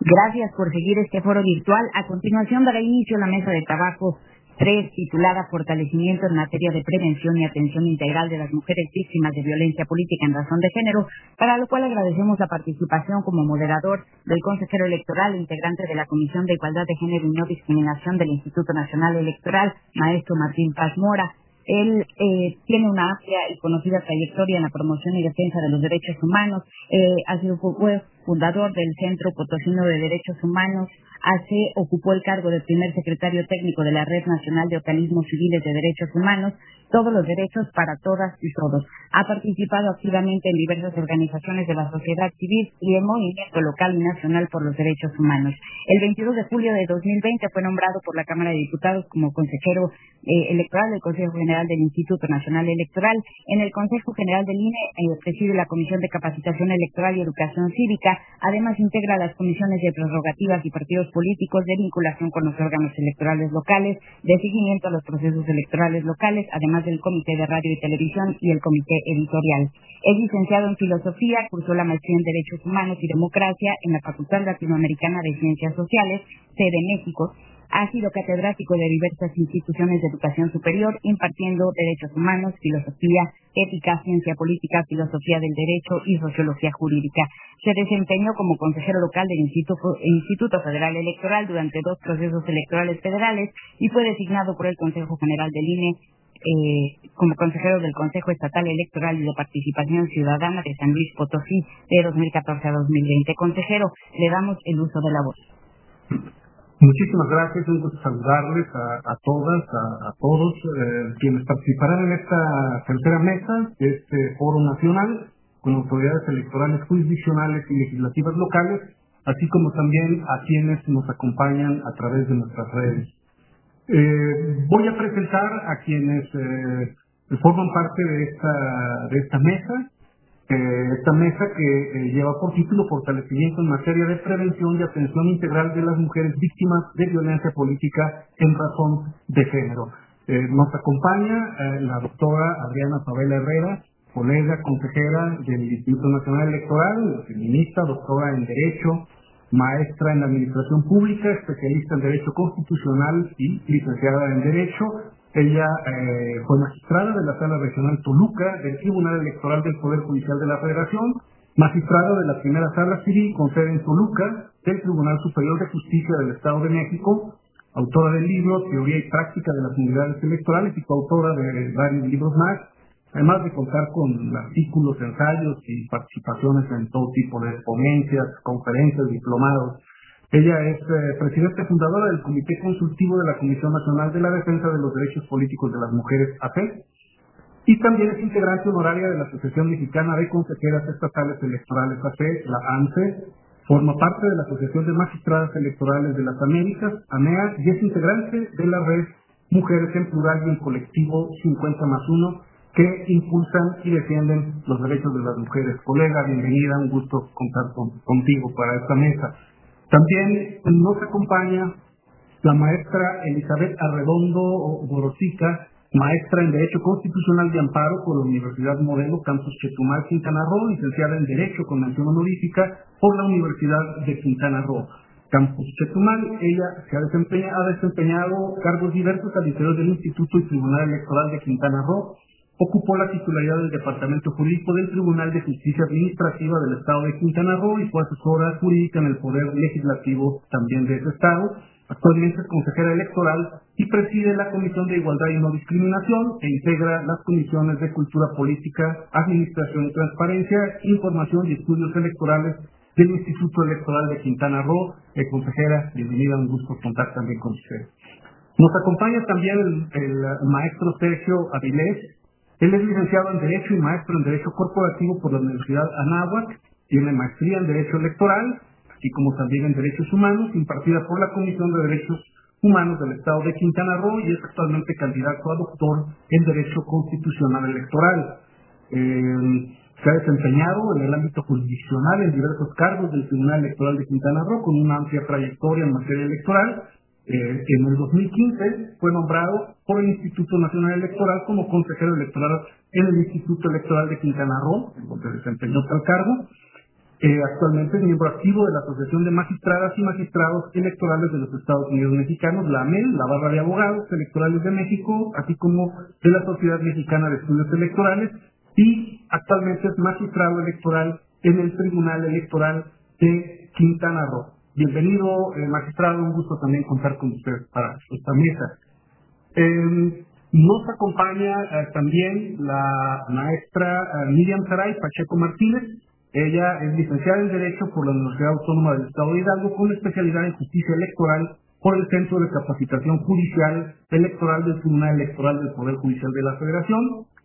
Gracias por seguir este foro virtual. A continuación dará inicio la mesa de trabajo 3, titulada Fortalecimiento en materia de prevención y atención integral de las mujeres víctimas de violencia política en razón de género, para lo cual agradecemos la participación como moderador del consejero electoral, integrante de la Comisión de Igualdad de Género y No Discriminación del Instituto Nacional Electoral, maestro Martín Paz Mora. Él tiene una amplia y conocida trayectoria en la promoción y defensa de los derechos humanos. Fue fundador del Centro Potosino de Derechos Humanos. Ocupó el cargo de primer secretario técnico de la Red Nacional de Organismos Civiles de Derechos Humanos. Todos los derechos para todas y todos. Ha participado activamente en diversas organizaciones de la sociedad civil y en movimiento local y nacional por los derechos humanos. El 22 de julio de 2020 fue nombrado por la Cámara de Diputados como consejero electoral del Consejo General del Instituto Nacional Electoral. En el Consejo General del INE preside la Comisión de Capacitación Electoral y Educación Cívica. Además integra las comisiones de prerrogativas y partidos políticos, de vinculación con los órganos electorales locales, de seguimiento a los procesos electorales locales, además del Comité de Radio y Televisión y el Comité Editorial. Es licenciado en Filosofía, cursó la maestría en Derechos Humanos y Democracia en la Facultad Latinoamericana de Ciencias Sociales, sede México. Ha sido catedrático de diversas instituciones de educación superior, impartiendo derechos humanos, filosofía, ética, ciencia política, filosofía del derecho y sociología jurídica. Se desempeñó como consejero local del Instituto Federal Electoral durante 2 procesos electorales federales y fue designado por el Consejo General del INE como consejero del Consejo Estatal Electoral y de Participación Ciudadana de San Luis Potosí de 2014 a 2020. Consejero, le damos el uso de la voz. Muchísimas gracias, un gusto saludarles a todas, a todos quienes participarán en esta tercera mesa de este foro nacional con autoridades electorales jurisdiccionales y legislativas locales, así como también a quienes nos acompañan a través de nuestras redes. Voy a presentar a quienes forman parte de esta mesa. Esta mesa que lleva por título Fortalecimiento en materia de prevención y atención integral de las mujeres víctimas de violencia política en razón de género. Nos acompaña la doctora Adriana Favela Herrera, colega consejera del Instituto Nacional Electoral, feminista, doctora en Derecho, maestra en Administración Pública, especialista en Derecho Constitucional y licenciada en Derecho. Ella fue magistrada de la Sala Regional Toluca del Tribunal Electoral del Poder Judicial de la Federación, magistrada de la Primera Sala Civil con sede en Toluca del Tribunal Superior de Justicia del Estado de México, autora del libro Teoría y Práctica de las Unidades Electorales y coautora de varios libros más, además de contar con artículos, ensayos y participaciones en todo tipo de ponencias, conferencias, diplomados. Ella es presidenta fundadora del Comité Consultivo de la Comisión Nacional de la Defensa de los Derechos Políticos de las Mujeres, AFE, y también es integrante honoraria de la Asociación Mexicana de Consejeras Estatales Electorales, AFE, la ANSE, forma parte de la Asociación de Magistradas Electorales de las Américas, AMEA, y es integrante de la red Mujeres en Plural y en Colectivo 50+1, que impulsan y defienden los derechos de las mujeres. Colega, bienvenida, un gusto contar contigo para esta mesa. También nos acompaña la maestra Elizabeth Arredondo Gorosica, maestra en Derecho Constitucional y Amparo por la Universidad Modelo Campus Chetumal, Quintana Roo, licenciada en Derecho con mención honorífica por la Universidad de Quintana Roo, Campus Chetumal. Ella ha desempeñado cargos diversos al interior del Instituto y Tribunal Electoral de Quintana Roo. Ocupó la titularidad del Departamento Jurídico del Tribunal de Justicia Administrativa del Estado de Quintana Roo y fue asesora jurídica en el Poder Legislativo también de ese Estado. Actualmente es consejera electoral y preside la Comisión de Igualdad y No Discriminación e integra las comisiones de Cultura Política, Administración y Transparencia, Información y Estudios Electorales del Instituto Electoral de Quintana Roo. Consejera, bienvenida, un gusto contar también con usted. Nos acompaña también el maestro Sergio Avilés. Él es licenciado en Derecho y maestro en Derecho Corporativo por la Universidad Anáhuac, tiene maestría en Derecho Electoral, así como también en Derechos Humanos, impartida por la Comisión de Derechos Humanos del Estado de Quintana Roo y es actualmente candidato a doctor en Derecho Constitucional Electoral. Se ha desempeñado en el ámbito jurisdiccional en diversos cargos del Tribunal Electoral de Quintana Roo con una amplia trayectoria en materia electoral. En el 2015 fue nombrado por el Instituto Nacional Electoral como consejero electoral en el Instituto Electoral de Quintana Roo, en donde desempeñó tal cargo. Actualmente es miembro activo de la Asociación de Magistradas y Magistrados Electorales de los Estados Unidos Mexicanos, la AMEL, la Barra de Abogados Electorales de México, así como de la Sociedad Mexicana de Estudios Electorales, y actualmente es magistrado electoral en el Tribunal Electoral de Quintana Roo. Bienvenido, magistrado, un gusto también contar con usted para esta mesa. Nos acompaña también la maestra Miriam Saray Pacheco Martínez. Ella es licenciada en Derecho por la Universidad Autónoma del Estado de Hidalgo, con especialidad en Justicia Electoral por el Centro de Capacitación Judicial Electoral del Tribunal Electoral del Poder Judicial de la Federación.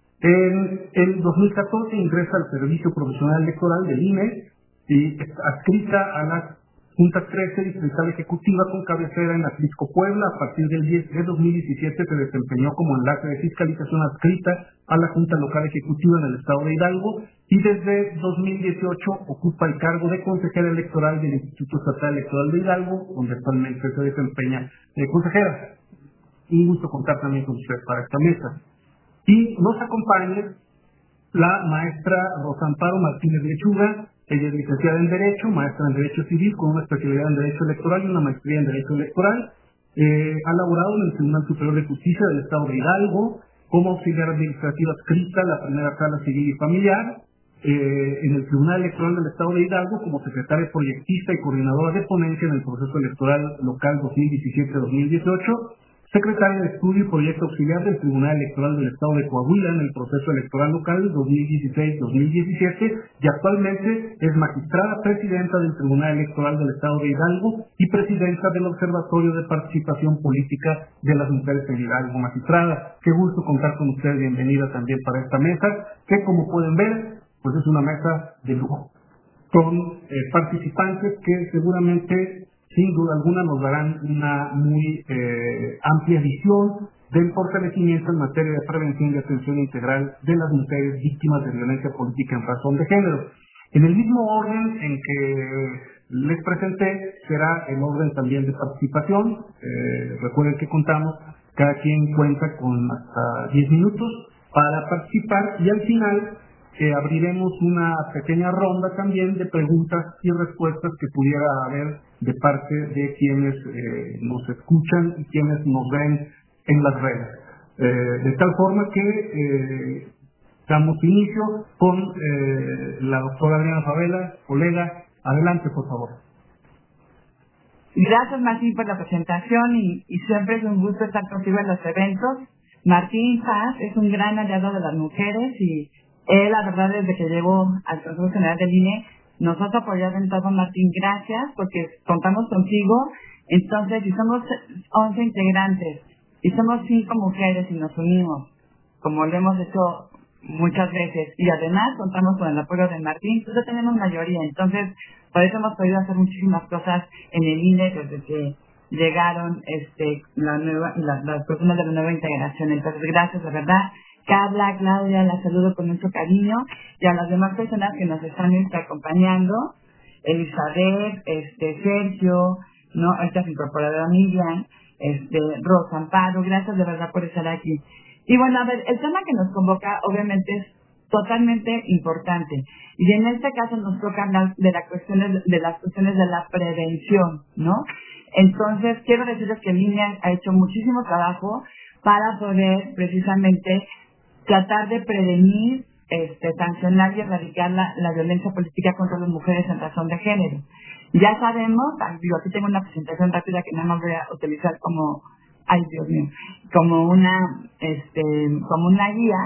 En el 2014 ingresa al Servicio Profesional Electoral del INE y es adscrita a la Junta 13 Distrital Ejecutiva con cabecera en Atlisco, Puebla. A partir del 10 de 2017 se desempeñó como enlace de fiscalización adscrita a la Junta Local Ejecutiva en el Estado de Hidalgo y desde 2018 ocupa el cargo de consejera electoral del Instituto Estatal Electoral de Hidalgo, donde actualmente se desempeña consejera. Un gusto contar también con usted para esta mesa. Y nos acompaña la maestra Rosa Amparo Martínez Lechuga. Ella es licenciada en Derecho, maestra en Derecho Civil con una especialidad en Derecho Electoral y una maestría en Derecho Electoral. Ha laborado en el Tribunal Superior de Justicia del Estado de Hidalgo como auxiliar administrativa adscrita a la Primera Sala Civil y Familiar, en el Tribunal Electoral del Estado de Hidalgo como secretaria proyectista y coordinadora de ponencia en el proceso electoral local 2017-2018, secretaria de Estudio y Proyecto Auxiliar del Tribunal Electoral del Estado de Coahuila en el proceso electoral local 2016-2017 y actualmente es magistrada presidenta del Tribunal Electoral del Estado de Hidalgo y presidenta del Observatorio de Participación Política de las Mujeres en Hidalgo. Magistrada, qué gusto contar con usted, bienvenida también para esta mesa, que como pueden ver, pues es una mesa de lujo, con participantes que seguramente sin duda alguna nos darán una muy amplia visión del fortalecimiento en materia de prevención y atención integral de las mujeres víctimas de violencia política en razón de género. En el mismo orden en que les presenté, será el orden también de participación. Recuerden que contamos, cada quien cuenta con hasta 10 minutos para participar y al final abriremos una pequeña ronda también de preguntas y respuestas que pudiera haber de parte de quienes nos escuchan y quienes nos ven en las redes. De tal forma que damos inicio con la doctora Adriana Favela. Colega, adelante, por favor. Gracias, Martín, por la presentación y siempre es un gusto estar contigo en los eventos. Martín Paz es un gran aliado de las mujeres y él, la verdad, desde que llegó al Consejo General del INE, nos has apoyado en todo, Martín. Gracias, porque contamos contigo. Entonces, si somos 11 integrantes y somos 5 mujeres y nos unimos, como lo hemos hecho muchas veces, y además contamos con el apoyo de Martín, pues ya tenemos mayoría. Entonces, por eso hemos podido hacer muchísimas cosas en el INE desde que llegaron las personas de la nueva integración. Entonces, gracias, de verdad. Carla, Claudia, la saludo con mucho cariño, y a las demás personas que nos están acompañando, Elizabeth, Sergio, ¿no? Ahorita se incorporará Miriam, Rosa Amparo, gracias de verdad por estar aquí. Y bueno, a ver, el tema que nos convoca obviamente es totalmente importante, y en este caso nos toca hablar de las cuestiones de la prevención, ¿no? Entonces, quiero decirles que el INE ha hecho muchísimo trabajo para poder precisamente tratar de prevenir, sancionar y erradicar la violencia política contra las mujeres en razón de género. Ya sabemos, aquí tengo una presentación rápida que nada más voy a utilizar como una guía.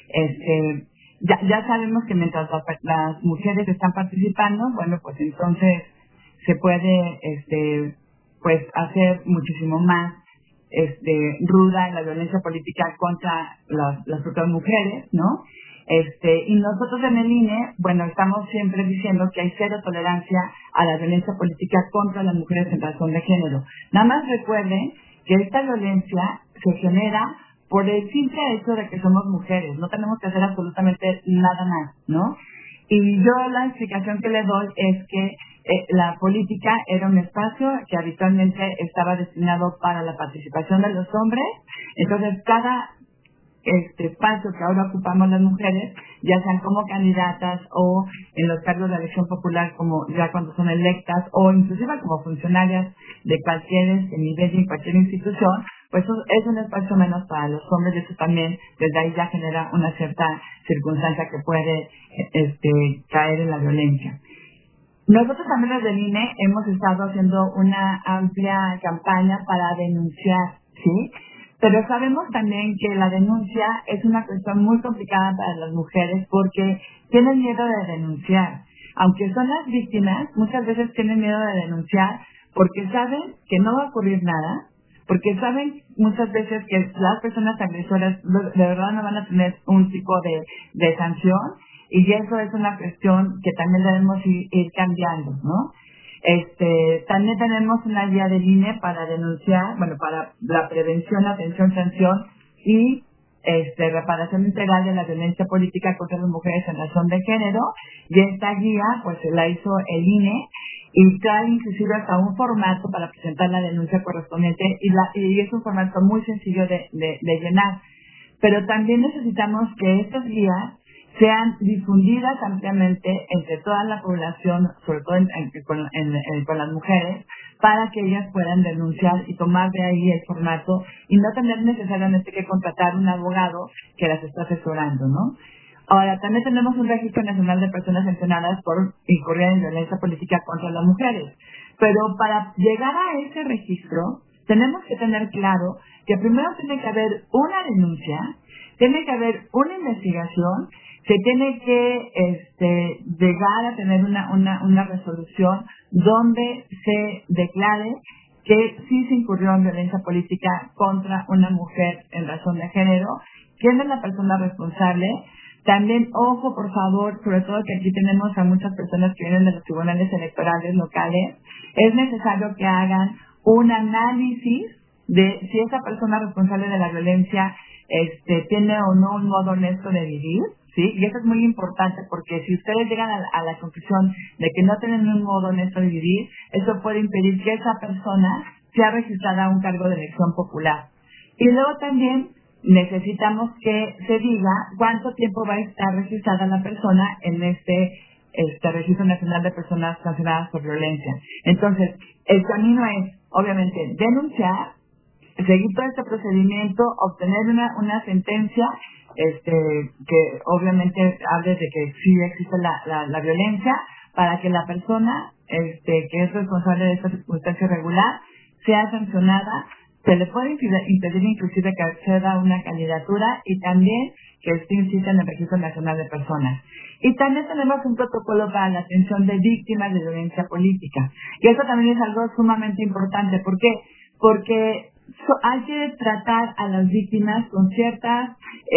Ya sabemos que mientras las mujeres están participando, bueno, pues entonces se puede pues hacer muchísimo más ruda en la violencia política contra las propias mujeres, ¿no? Y nosotros en el INE, bueno, estamos siempre diciendo que hay cero tolerancia a la violencia política contra las mujeres en razón de género. Nada más recuerden que esta violencia se genera por el simple hecho de que somos mujeres, no tenemos que hacer absolutamente nada más, ¿no? Y yo la explicación que le doy es que la política era un espacio que habitualmente estaba destinado para la participación de los hombres. Entonces, cada espacio que ahora ocupamos las mujeres, ya sean como candidatas o en los cargos de elección popular, como ya cuando son electas, o inclusive como funcionarias de cualquier nivel y en cualquier institución, pues es un espacio menos para los hombres, y eso también desde ahí ya genera una cierta circunstancia que puede caer en la violencia. Nosotros también desde el INE hemos estado haciendo una amplia campaña para denunciar, ¿sí? Pero sabemos también que la denuncia es una cuestión muy complicada para las mujeres porque tienen miedo de denunciar. Aunque son las víctimas, muchas veces tienen miedo de denunciar porque saben que no va a ocurrir nada, porque saben muchas veces que las personas agresoras de verdad no van a tener un tipo de sanción, y eso es una cuestión que también debemos ir cambiando, ¿no? También tenemos una guía de INE para denunciar, para la prevención, atención, sanción y reparación integral de la violencia política contra las mujeres en razón de género, y esta guía pues la hizo el INE y trae inclusive hasta un formato para presentar la denuncia correspondiente, y es un formato muy sencillo de llenar. Pero también necesitamos que estas guías sean difundidas ampliamente entre toda la población, sobre todo con las mujeres, para que ellas puedan denunciar y tomar de ahí el formato y no tener necesariamente que contratar un abogado que las está asesorando, ¿no? Ahora, también tenemos un registro nacional de personas sancionadas por incurrir en violencia política contra las mujeres. Pero para llegar a ese registro, tenemos que tener claro que primero tiene que haber una denuncia, tiene que haber una investigación, se tiene que llegar a tener una resolución donde se declare que sí se incurrió en violencia política contra una mujer en razón de género, quién es la persona responsable. También, ojo, por favor, sobre todo que aquí tenemos a muchas personas que vienen de los tribunales electorales locales, es necesario que hagan un análisis de si esa persona responsable de la violencia tiene o no un modo honesto de vivir, ¿sí? Y eso es muy importante porque si ustedes llegan a la conclusión de que no tienen un modo honesto de vivir, eso puede impedir que esa persona sea registrada a un cargo de elección popular. Y luego también necesitamos que se diga cuánto tiempo va a estar registrada la persona en este Registro Nacional de Personas Sancionadas por Violencia. Entonces, el camino es, obviamente, denunciar, seguir todo este procedimiento, obtener una sentencia que obviamente hable de que sí existe la violencia, para que la persona que es responsable de esta circunstancia irregular sea sancionada. Se le puede impedir inclusive que acceda a una candidatura y también que esté inscrita en el Registro Nacional de Personas. Y también tenemos un protocolo para la atención de víctimas de violencia política. Y eso también es algo sumamente importante. ¿Por qué? Porque hay que tratar a las víctimas con ciertas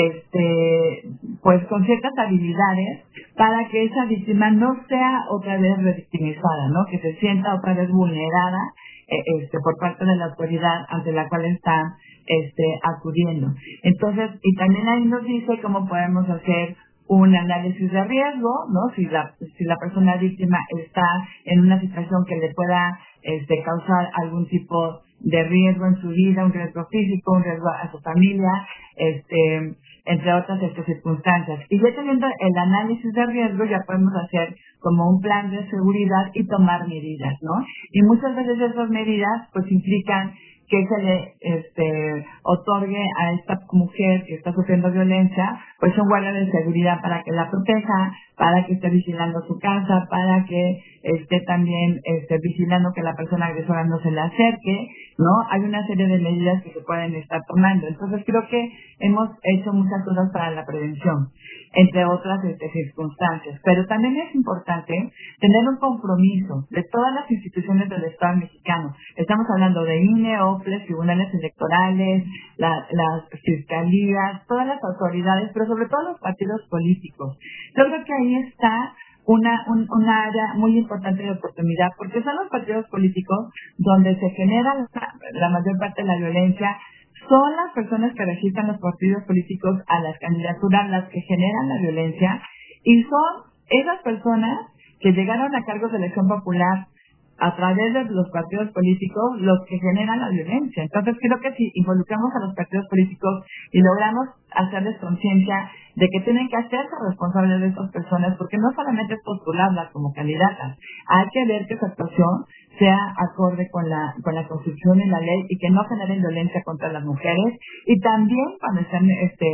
con ciertas habilidades para que esa víctima no sea otra vez revictimizada, ¿no? Que se sienta otra vez vulnerada por parte de la autoridad ante la cual está acudiendo. Entonces, y también ahí nos dice cómo podemos hacer un análisis de riesgo, ¿no? Si la persona víctima está en una situación que le pueda causar algún tipo de riesgo en su vida, un riesgo físico, un riesgo a su familia, entre otras circunstancias. Y ya teniendo el análisis de riesgo, ya podemos hacer como un plan de seguridad y tomar medidas, ¿no? Y muchas veces esas medidas pues implican que se le otorgue a esta mujer que está sufriendo violencia pues un guardia de seguridad para que la proteja, para que esté vigilando su casa, para que esté también vigilando que la persona agresora no se le acerque, ¿no? Hay una serie de medidas que se pueden estar tomando. Entonces creo que hemos hecho muchas cosas para la prevención, entre otras circunstancias. Pero también es importante tener un compromiso de todas las instituciones del Estado mexicano. Estamos hablando de INE, OPLES, tribunales electorales, las fiscalías, todas las autoridades, pero sobre todo los partidos políticos. Yo creo que ahí está una área muy importante de oportunidad, porque son los partidos políticos donde se genera la mayor parte de la violencia. Son las personas que registran los partidos políticos a las candidaturas las que generan la violencia, y son esas personas que llegaron a cargos de elección popular a través de los partidos políticos los que generan la violencia. Entonces creo que si involucramos a los partidos políticos y logramos hacerles conciencia de que tienen que hacerse responsables de estas personas, porque no solamente es postularlas como candidatas, hay que ver que su actuación sea acorde con la Constitución y la ley y que no generen violencia contra las mujeres, y también cuando están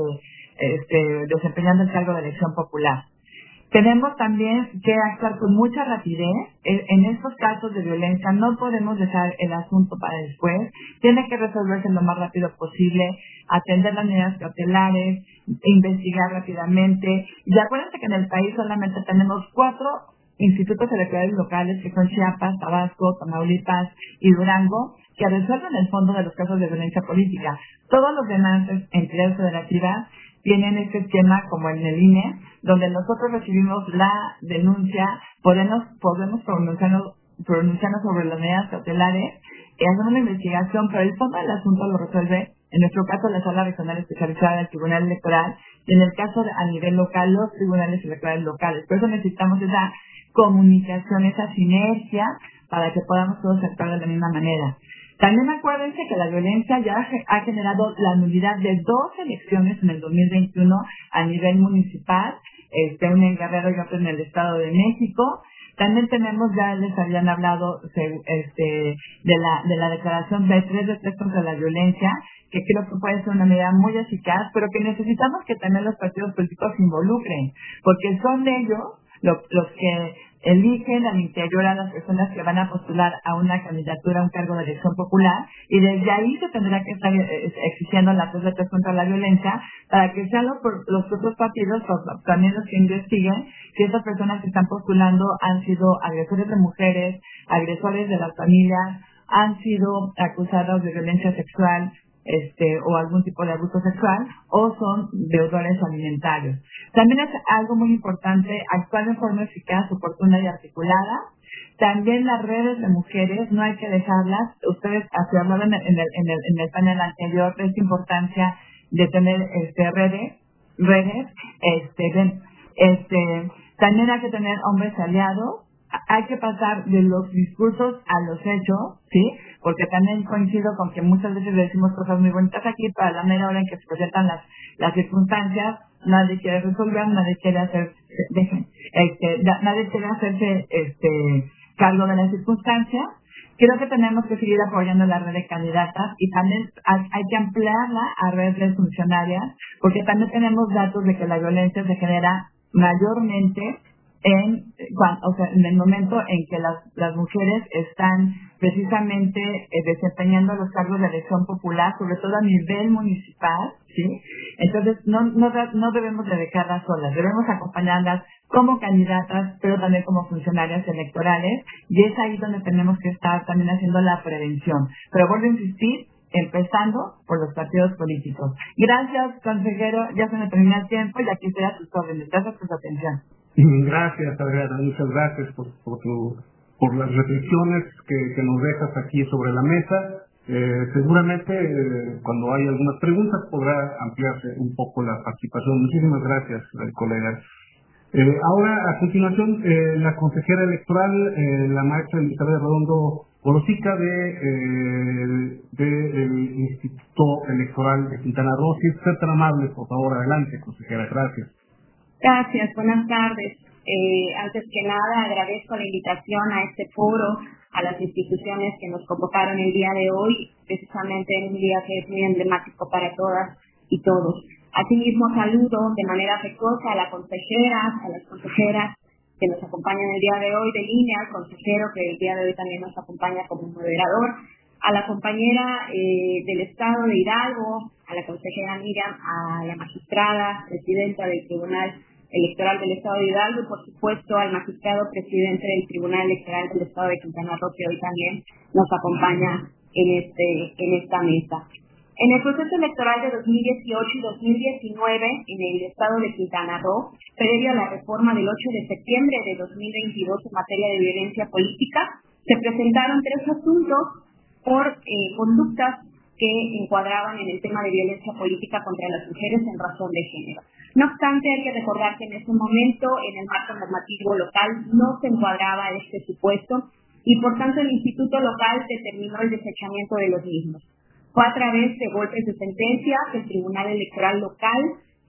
desempeñando el cargo de elección popular. Tenemos también que actuar con mucha rapidez. En estos casos de violencia no podemos dejar el asunto para después. Tiene que resolverse lo más rápido posible, atender las medidas cautelares, investigar rápidamente. Y acuérdense que en el país solamente tenemos 4 institutos electorales locales, que son Chiapas, Tabasco, Tamaulipas y Durango, que resuelven el fondo de los casos de violencia política. Todos los demás entidades federativas tienen este esquema como en el INE, donde nosotros recibimos la denuncia, podemos pronunciarnos sobre las medidas cautelares y hacer una investigación, pero el fondo del asunto lo resuelve, en nuestro caso, la Sala Regional Especializada del Tribunal Electoral, y en el caso a nivel local, los tribunales electorales locales. Por eso necesitamos esa comunicación, esa sinergia, para que podamos todos actuar de la misma manera. También acuérdense que la violencia ya ha generado la nulidad de 2 elecciones en el 2021 a nivel municipal, una en Guerrero y otra en el Estado de México. También tenemos, ya les habían hablado de la declaración de 3 de 3 contra la violencia, que creo que puede ser una medida muy eficaz, pero que necesitamos que también los partidos políticos se involucren, porque son ellos los que eligen al interior a las personas que van a postular a una candidatura, a un cargo de elección popular, y desde ahí se tendrá que estar exigiendo la 3 de 3 contra la violencia, para que sean los otros partidos, también los que investiguen si esas personas que están postulando han sido agresores de mujeres, agresores de las familias, han sido acusados de violencia sexual, o algún tipo de abuso sexual, o son deudores alimentarios. También es algo muy importante actuar de forma eficaz, oportuna y articulada. También las redes de mujeres no hay que dejarlas. Ustedes hablaban en el panel anterior de esta importancia de tener redes. También hay que tener hombres aliados. Hay que pasar de los discursos a los hechos, ¿sí? Porque también coincido con que muchas veces le decimos cosas muy bonitas aquí, para la mera hora en que se presentan las circunstancias, nadie quiere resolver, nadie quiere hacerse cargo de las circunstancias. Creo que tenemos que seguir apoyando la red de candidatas, y también hay que ampliarla a redes funcionarias, porque también tenemos datos de que la violencia se genera mayormente en el momento en que las mujeres están precisamente desempeñando los cargos de elección popular, sobre todo a nivel municipal, ¿sí? Entonces no debemos de dejarlas solas, debemos acompañarlas como candidatas, pero también como funcionarias electorales, y es ahí donde tenemos que estar también haciendo la prevención. Pero vuelvo a insistir, empezando por los partidos políticos. Gracias, consejero, ya se me terminó el tiempo y aquí estoy a sus órdenes. Gracias por su atención. Gracias, Adriana, muchas gracias por las reflexiones que nos dejas aquí sobre la mesa. Seguramente cuando hay algunas preguntas podrá ampliarse un poco la participación. Muchísimas gracias, colegas. Ahora, a continuación, la consejera electoral, la maestra Elizabeth Redondo Gorosica del Instituto Electoral de Quintana Roo. Si es tan amable, por favor, adelante, consejera. Gracias. Gracias, buenas tardes. Antes que nada, agradezco la invitación a este foro, a las instituciones que nos convocaron el día de hoy, precisamente en un día que es muy emblemático para todas y todos. Asimismo, saludo de manera afectuosa a la consejera, a las consejeras que nos acompañan el día de hoy de línea, al consejero que el día de hoy también nos acompaña como moderador, a la compañera del Estado de Hidalgo, a la consejera Miriam, a la magistrada presidenta del Tribunal Electoral del Estado de Hidalgo y, por supuesto, al magistrado presidente del Tribunal Electoral del Estado de Quintana Roo, que hoy también nos acompaña en esta mesa. En el proceso electoral de 2018 y 2019 en el Estado de Quintana Roo, previo a la reforma del 8 de septiembre de 2022 en materia de violencia política, se presentaron 3 asuntos por conductas que encuadraban en el tema de violencia política contra las mujeres en razón de género. No obstante, hay que recordar que en ese momento, en el marco normativo local, no se encuadraba este supuesto, y por tanto el instituto local determinó el desechamiento de los mismos. Fue a través de golpes de sentencia que el Tribunal Electoral local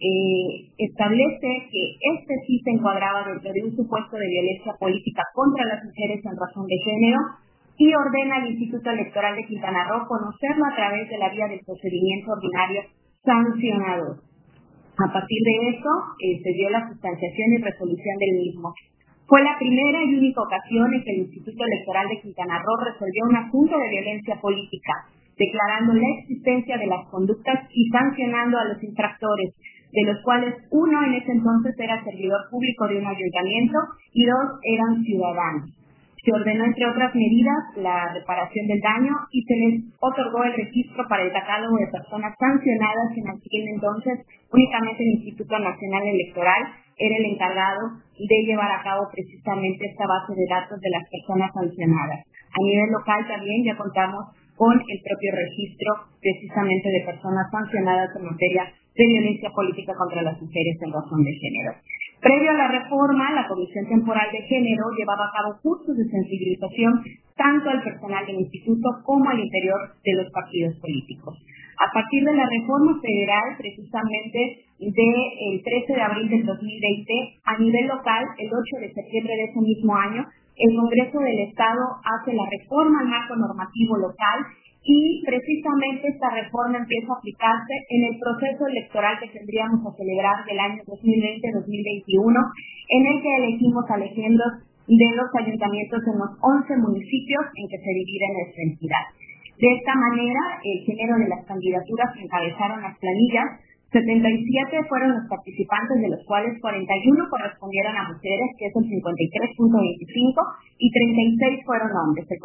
establece que este sí se encuadraba dentro de un supuesto de violencia política contra las mujeres en razón de género y ordena al Instituto Electoral de Quintana Roo conocerlo a través de la vía del procedimiento ordinario sancionador. A partir de eso se dio la sustanciación y resolución del mismo. Fue la primera y única ocasión en que el Instituto Electoral de Quintana Roo resolvió un asunto de violencia política, declarando la existencia de las conductas y sancionando a los infractores, de los cuales uno en ese entonces era servidor público de un ayuntamiento y dos eran ciudadanos. Se ordenó, entre otras medidas, la reparación del daño y se les otorgó el registro para el catálogo de personas sancionadas. En aquel entonces únicamente el Instituto Nacional Electoral era el encargado de llevar a cabo precisamente esta base de datos de las personas sancionadas. A nivel local también ya contamos con el propio registro precisamente de personas sancionadas en materia de violencia política contra las mujeres en razón de género. Previo a la reforma, la Comisión Temporal de Género llevaba a cabo cursos de sensibilización tanto al personal del instituto como al interior de los partidos políticos. A partir de la reforma federal, precisamente del 13 de abril del 2020, a nivel local, el 8 de septiembre de ese mismo año, el Congreso del Estado hace la reforma al marco normativo local y precisamente esta reforma empieza a aplicarse en el proceso electoral que tendríamos a celebrar del año 2020-2021, en el que elegimos a legendos de los ayuntamientos en los 11 municipios en que se divide nuestra entidad. De esta manera, el género de las candidaturas que encabezaron las planillas, 77 fueron los participantes, de los cuales 41 correspondieron a mujeres, que es el 53.25, y 36 fueron hombres, el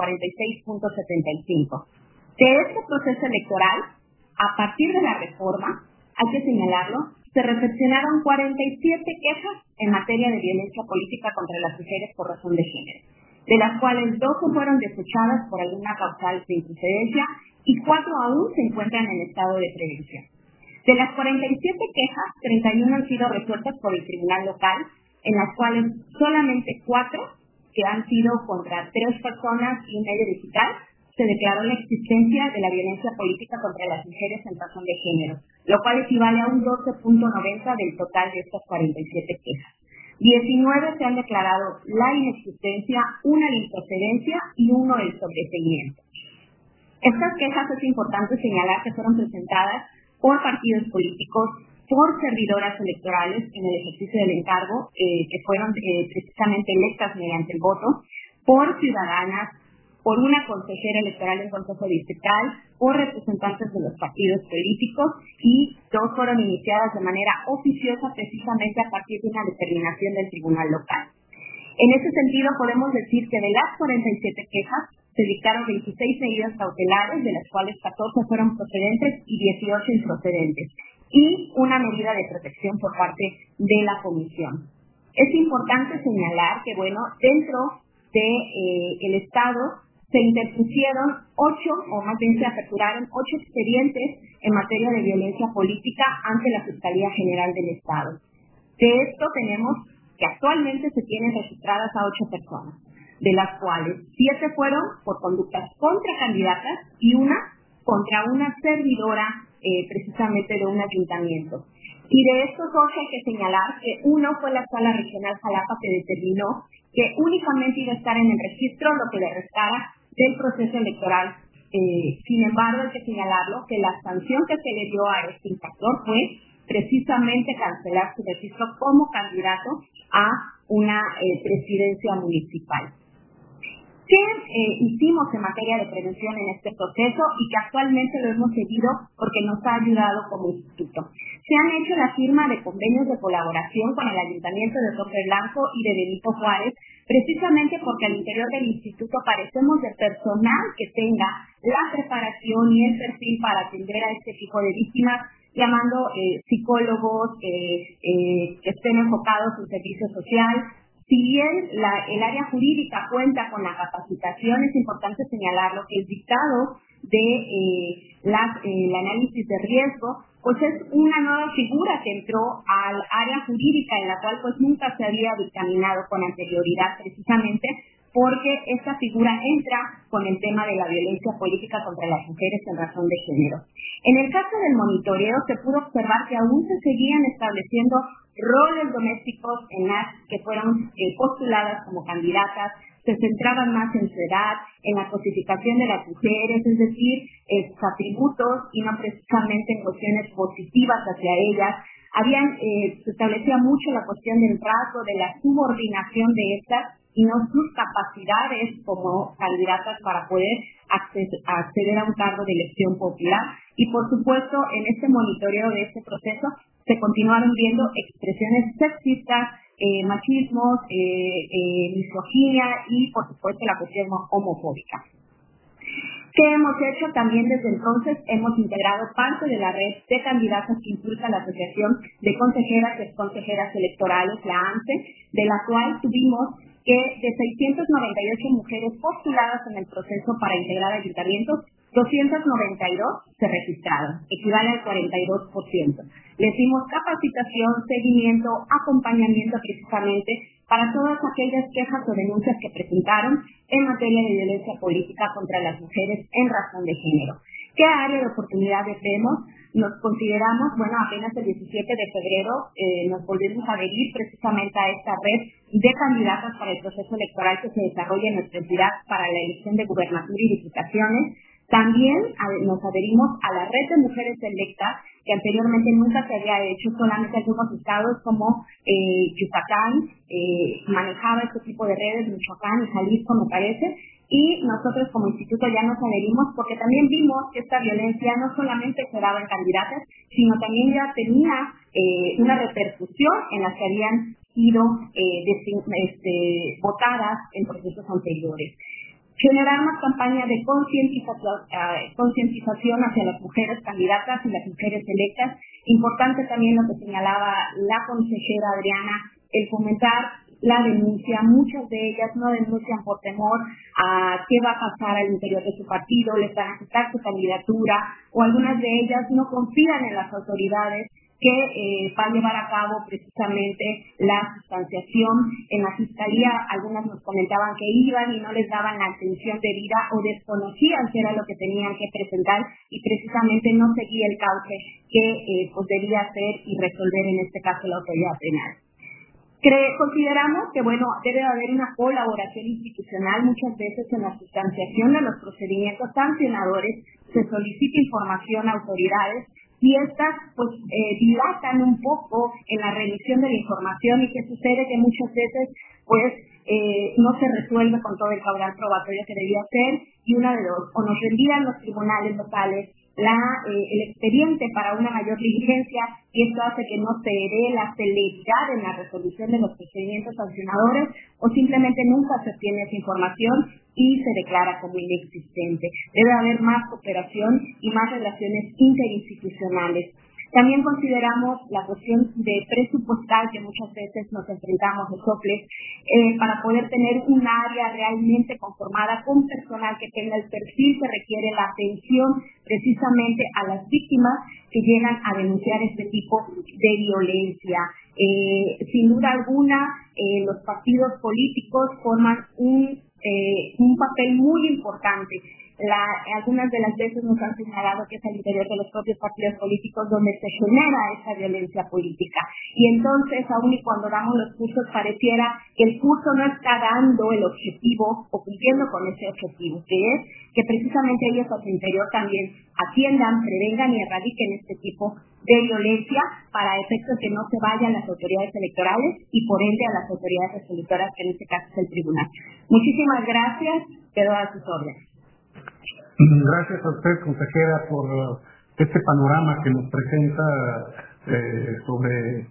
46.75. De este proceso electoral, a partir de la reforma, hay que señalarlo, se recepcionaron 47 quejas en materia de violencia política contra las mujeres por razón de género, de las cuales 12 fueron desechadas por alguna causal de improcedencia y 4 aún se encuentran en estado de prevención. De las 47 quejas, 31 han sido resueltas por el tribunal local, en las cuales solamente 4, que han sido contra 3 personas y un medio digital, se declaró la existencia de la violencia política contra las mujeres en razón de género, lo cual equivale a un 12.90 del total de estas 47 quejas. 19 se han declarado la inexistencia, una la improcedencia y 1 el sobreseimiento. Estas quejas es importante señalar que fueron presentadas por partidos políticos, por servidoras electorales en el ejercicio del encargo, que fueron precisamente electas mediante el voto, por ciudadanas, por una consejera electoral del Consejo Distrital, por representantes de los partidos políticos y 2 fueron iniciadas de manera oficiosa precisamente a partir de una determinación del tribunal local. En ese sentido podemos decir que de las 47 quejas se dictaron 26 medidas cautelares, de las cuales 14 fueron procedentes y 18 improcedentes, y una medida de protección por parte de la comisión. Es importante señalar que, dentro del Estado se interpusieron 8, o más bien se aperturaron 8 expedientes en materia de violencia política ante la Fiscalía General del Estado. De esto tenemos que actualmente se tienen registradas a 8 personas, de las cuales 7 fueron por conductas contra candidatas y una contra una servidora precisamente de un ayuntamiento. Y de estos 8 hay que señalar que uno fue la Sala Regional Jalapa, que determinó que únicamente iba a estar en el registro lo que le restara del proceso electoral. Sin embargo, hay que señalarlo que la sanción que se le dio a este infractor fue precisamente cancelar su registro como candidato a una presidencia municipal. ¿Qué hicimos en materia de prevención en este proceso y que actualmente lo hemos seguido porque nos ha ayudado como instituto? Se han hecho la firma de convenios de colaboración con el Ayuntamiento de Torre Blanco y de Benito Juárez, precisamente porque al interior del instituto carecemos de personal que tenga la preparación y el perfil para atender a este tipo de víctimas, llamando psicólogos que estén enfocados en servicio social. Si bien el área jurídica cuenta con la capacitación, es importante señalarlo que el dictado de el análisis de riesgo pues es una nueva figura que entró al área jurídica, en la cual pues nunca se había dictaminado con anterioridad, precisamente porque esta figura entra con el tema de la violencia política contra las mujeres en razón de género. En el caso del monitoreo se pudo observar que aún se seguían estableciendo roles domésticos en las que fueron postuladas como candidatas, se centraban más en su edad, en la cosificación de las mujeres, es decir, sus atributos y no precisamente en cuestiones positivas hacia ellas. Se establecía mucho la cuestión del rasgo, de la subordinación de estas y no sus capacidades como candidatas para poder acceder a un cargo de elección popular. Y por supuesto, en este monitoreo de este proceso se continuaron viendo expresiones sexistas, machismos, misoginia y por supuesto la cuestión homofóbica. ¿Qué hemos hecho? También desde entonces hemos integrado parte de la red de candidatas que impulsa la Asociación de Consejeras y Exconsejeras Electorales, la ANCE, de la cual tuvimos que de 698 mujeres postuladas en el proceso para integrar ayuntamientos, 292 se registraron, equivale al 42%. Les dimos capacitación, seguimiento, acompañamiento precisamente para todas aquellas quejas o denuncias que presentaron en materia de violencia política contra las mujeres en razón de género. ¿Qué área de oportunidades vemos? Nos consideramos, apenas el 17 de febrero nos volvimos a adherir precisamente a esta red de candidatas para el proceso electoral que se desarrolla en nuestra entidad para la elección de gubernatura y diputaciones. También nos adherimos a la red de mujeres electas, que anteriormente nunca se había hecho, solamente algunos estados como Yucatán manejaba este tipo de redes, Michoacán y Jalisco me parece, y nosotros como instituto ya nos adherimos porque también vimos que esta violencia no solamente se daba en candidatas, sino también ya tenía una repercusión en las que habían sido votadas en procesos anteriores. Generar una campaña de concientización hacia las mujeres candidatas y las mujeres electas. Importante también lo que señalaba la consejera Adriana, el fomentar la denuncia. Muchas de ellas no denuncian por temor a qué va a pasar al interior de su partido, les van a quitar su candidatura, o algunas de ellas no confían en las autoridades que va a llevar a cabo precisamente la sustanciación. En la fiscalía algunas nos comentaban que iban y no les daban la atención debida o desconocían qué era lo que tenían que presentar y precisamente no seguía el cauce que debía hacer y resolver en este caso la autoridad penal. Consideramos que debe haber una colaboración institucional. Muchas veces en la sustanciación de los procedimientos sancionadores se solicita información a autoridades y estas dilatan un poco en la remisión de la información. ¿Y qué sucede? Que muchas veces no se resuelve con todo el caudal probatorio que debía ser, y una de dos, o nos reenvían los tribunales locales el expediente para una mayor diligencia, y esto hace que no se dé la celeridad en la resolución de los procedimientos sancionadores, o simplemente nunca se obtiene esa información y se declara como inexistente. Debe haber más cooperación y más relaciones interinstitucionales. También consideramos la cuestión de presupuestal que muchas veces nos enfrentamos nosotros para poder tener un área realmente conformada con personal que tenga el perfil que requiere la atención precisamente a las víctimas que llegan a denunciar este tipo de violencia. Sin duda alguna, los partidos políticos forman un papel muy importante. Algunas de las veces nos han señalado que es al interior de los propios partidos políticos donde se genera esa violencia política. Y entonces, aun y cuando damos los cursos, pareciera que el curso no está dando el objetivo o cumpliendo con ese objetivo, que es que precisamente ellos a su interior también atiendan, prevengan y erradiquen este tipo de violencia para efectos que no se vayan las autoridades electorales y por ende a las autoridades resolutoras, que en este caso es el tribunal. Muchísimas gracias, quedo a sus órdenes. Gracias a usted, consejera, por este panorama que nos presenta sobre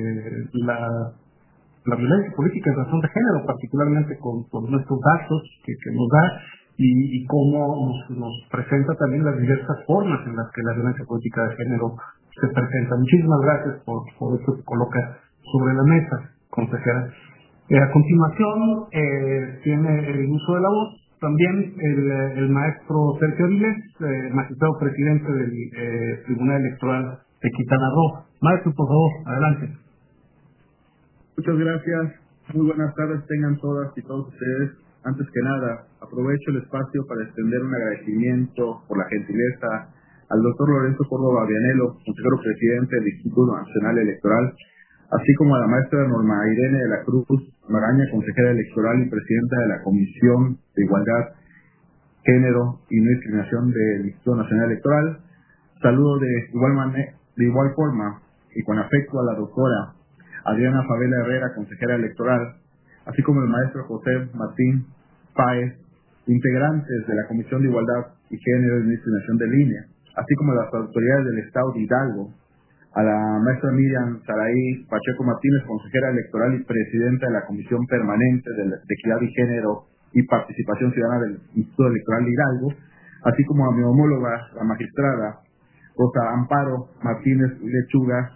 la violencia política en razón de género, particularmente con nuestros datos que nos da y cómo nos presenta también las diversas formas en las que la violencia política de género se presenta. Muchísimas gracias por esto que coloca sobre la mesa, consejera. A continuación, tiene el uso de la voz también el maestro Sergio Avilés, magistrado presidente del Tribunal Electoral de Quintana Roo. Maestro, por favor, adelante. Muchas gracias. Muy buenas tardes tengan todas y todos ustedes antes que nada, aprovecho el espacio para extender un agradecimiento por la gentileza al doctor Lorenzo Córdoba Vianello, consejero presidente del Instituto Nacional Electoral, así como a la maestra Norma Irene de la Cruz Magaña, consejera electoral y presidenta de la Comisión de Igualdad, Género y No Discriminación del Instituto Nacional Electoral. Saludo de igual forma y con afecto a la doctora Adriana Favela Herrera, consejera electoral, así como el maestro José Martín Páez, integrantes de la Comisión de Igualdad y Género y No Discriminación del INE, así como las autoridades del Estado de Hidalgo, a la maestra Miriam Saraí Pacheco Martínez, consejera electoral y presidenta de la Comisión Permanente de Equidad y Género y Participación Ciudadana del Instituto Electoral de Hidalgo, así como a mi homóloga, la magistrada Rosa Amparo Martínez Lechuga,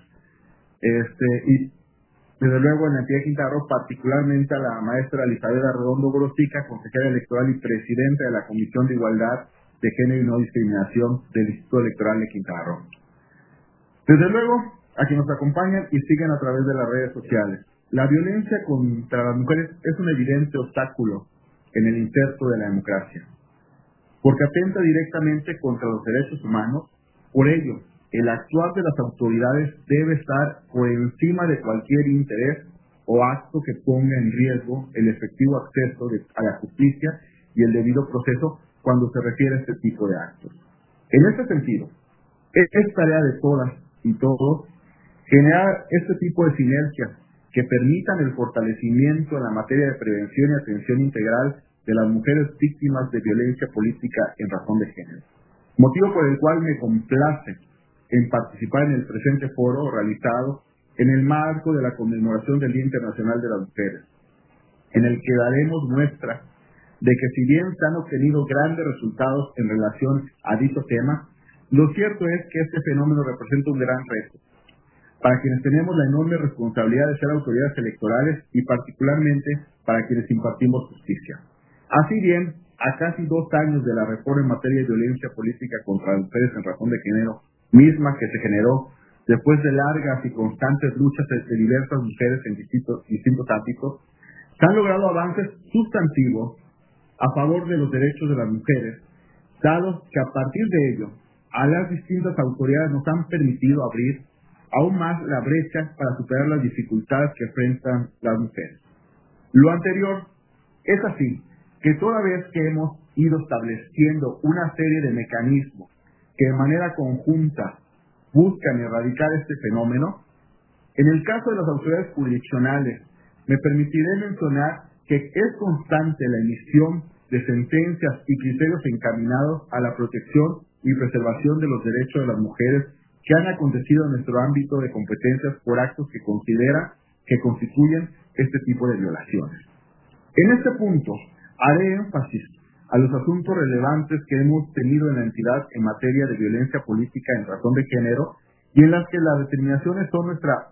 y desde luego en la entidad de Quintana Roo, particularmente a la maestra Elizabeth Redondo Gorostica, consejera electoral y presidenta de la Comisión de Igualdad de Género y No Discriminación del Instituto Electoral de Quintana Roo. Desde luego, a quienes nos acompañan y siguen a través de las redes sociales. La violencia contra las mujeres es un evidente obstáculo en el inserto de la democracia, porque atenta directamente contra los derechos humanos. Por ello, el actuar de las autoridades debe estar por encima de cualquier interés o acto que ponga en riesgo el efectivo acceso a la justicia y el debido proceso cuando se refiere a este tipo de actos. En este sentido, es tarea de todas y todos generar este tipo de sinergias que permitan el fortalecimiento en la materia de prevención y atención integral de las mujeres víctimas de violencia política en razón de género. Motivo por el cual me complace en participar en el presente foro realizado en el marco de la conmemoración del Día Internacional de las Mujeres, en el que daremos muestra de que si bien se han obtenido grandes resultados en relación a dicho tema, lo cierto es que este fenómeno representa un gran reto para quienes tenemos la enorme responsabilidad de ser autoridades electorales y particularmente para quienes impartimos justicia. Así bien, a casi 2 años de la reforma en materia de violencia política contra las mujeres en razón de género, misma que se generó después de largas y constantes luchas de diversas mujeres en distintos ámbitos, se han logrado avances sustantivos a favor de los derechos de las mujeres, dados que a partir de ello, a las distintas autoridades nos han permitido abrir aún más la brecha para superar las dificultades que enfrentan las mujeres. Lo anterior es así que toda vez que hemos ido estableciendo una serie de mecanismos que de manera conjunta buscan erradicar este fenómeno, en el caso de las autoridades jurisdiccionales, me permitiré mencionar que es constante la emisión de sentencias y criterios encaminados a la protección y preservación de los derechos de las mujeres que han acontecido en nuestro ámbito de competencias por actos que considera que constituyen este tipo de violaciones. En este punto, haré énfasis a los asuntos relevantes que hemos tenido en la entidad en materia de violencia política en razón de género y en las que las determinaciones son muestra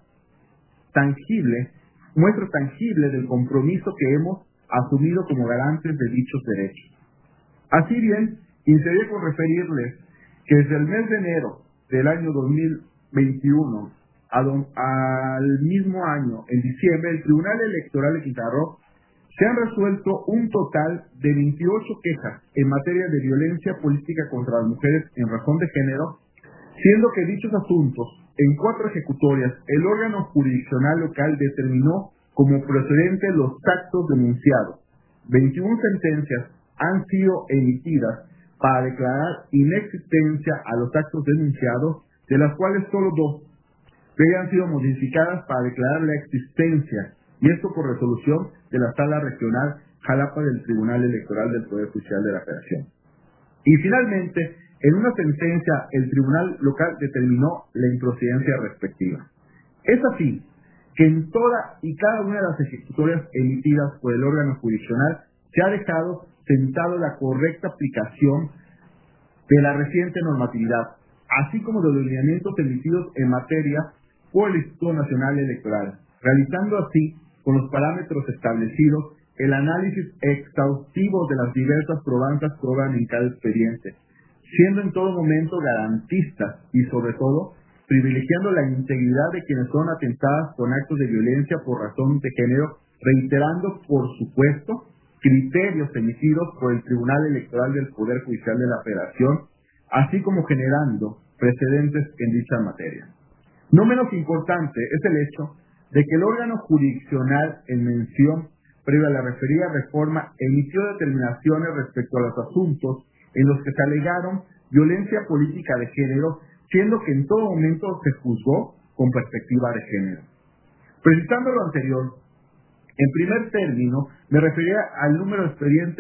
tangible del compromiso que hemos asumido como garantes de dichos derechos. Así bien, iniciaré con referirles que desde el mes de enero del año 2021 al mismo año, en diciembre, el Tribunal Electoral de Quintana Roo se han resuelto un total de 28 quejas en materia de violencia política contra las mujeres en razón de género, siendo que dichos asuntos, en 4 ejecutorias, el órgano jurisdiccional local determinó como procedente los actos denunciados. 21 sentencias han sido emitidas para declarar inexistencia a los actos denunciados, de las cuales solo 2 habían sido modificadas para declarar la existencia, y esto por resolución de la Sala Regional Jalapa del Tribunal Electoral del Poder Judicial de la Federación. Y finalmente, en una sentencia, el Tribunal Local determinó la improcedencia respectiva. Es así que en toda y cada una de las ejecutorias emitidas por el órgano jurisdiccional se ha dejado sentado la correcta aplicación de la reciente normatividad, así como de los lineamientos emitidos en materia por el Instituto Nacional Electoral, realizando así, con los parámetros establecidos, el análisis exhaustivo de las diversas probanzas que obran en cada expediente, siendo en todo momento garantistas y, sobre todo, privilegiando la integridad de quienes son atentadas con actos de violencia por razón de género, reiterando, por supuesto, criterios emitidos por el Tribunal Electoral del Poder Judicial de la Federación, así como generando precedentes en dicha materia. No menos importante es el hecho de que el órgano jurisdiccional en mención, previa a la referida reforma, emitió determinaciones respecto a los asuntos en los que se alegaron violencia política de género, siendo que en todo momento se juzgó con perspectiva de género. Precisando lo anterior, en primer término, me refería al número de expediente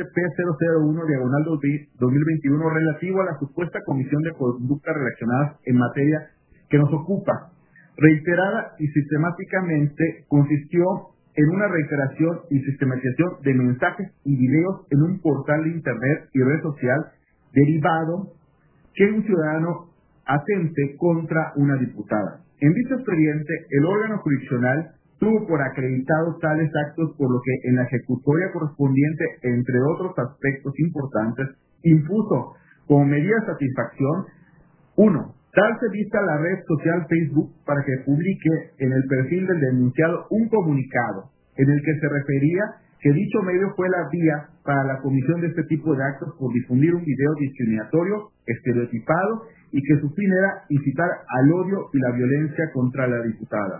P001/2021 relativo a la supuesta comisión de conductas relacionadas en materia que nos ocupa. Reiterada y sistemáticamente consistió en una reiteración y sistematización de mensajes y videos en un portal de internet y red social derivado que un ciudadano atente contra una diputada. En dicho expediente, el órgano jurisdiccional tuvo por acreditado tales actos, por lo que en la ejecutoria correspondiente, entre otros aspectos importantes, impuso como medida de satisfacción: 1. Darse vista a la red social Facebook para que publique en el perfil del denunciado un comunicado en el que se refería que dicho medio fue la vía para la comisión de este tipo de actos por difundir un video discriminatorio, estereotipado, y que su fin era incitar al odio y la violencia contra la diputada.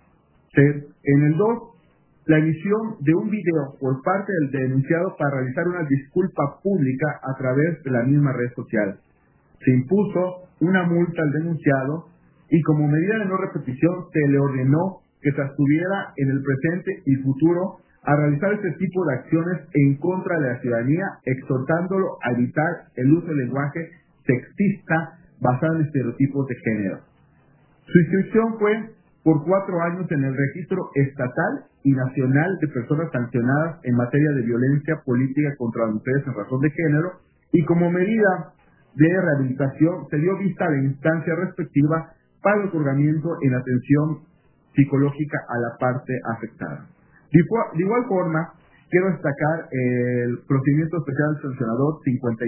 En el 2, la emisión de un video por parte del denunciado para realizar una disculpa pública a través de la misma red social. Se impuso una multa al denunciado y como medida de no repetición se le ordenó que se abstuviera en el presente y futuro a realizar este tipo de acciones en contra de la ciudadanía, exhortándolo a evitar el uso del lenguaje sexista basado en estereotipos de género. Su inscripción fue por 4 años en el registro estatal y nacional de personas sancionadas en materia de violencia política contra las mujeres en razón de género, y como medida de rehabilitación se dio vista a la instancia respectiva para el otorgamiento en atención psicológica a la parte afectada. De igual forma, quiero destacar el procedimiento especial del sancionador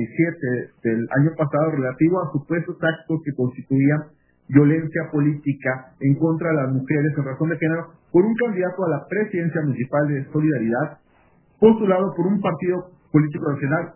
57 del año pasado relativo a supuestos actos que constituían violencia política en contra de las mujeres en razón de género por un candidato a la presidencia municipal de Solidaridad, postulado por un partido político nacional,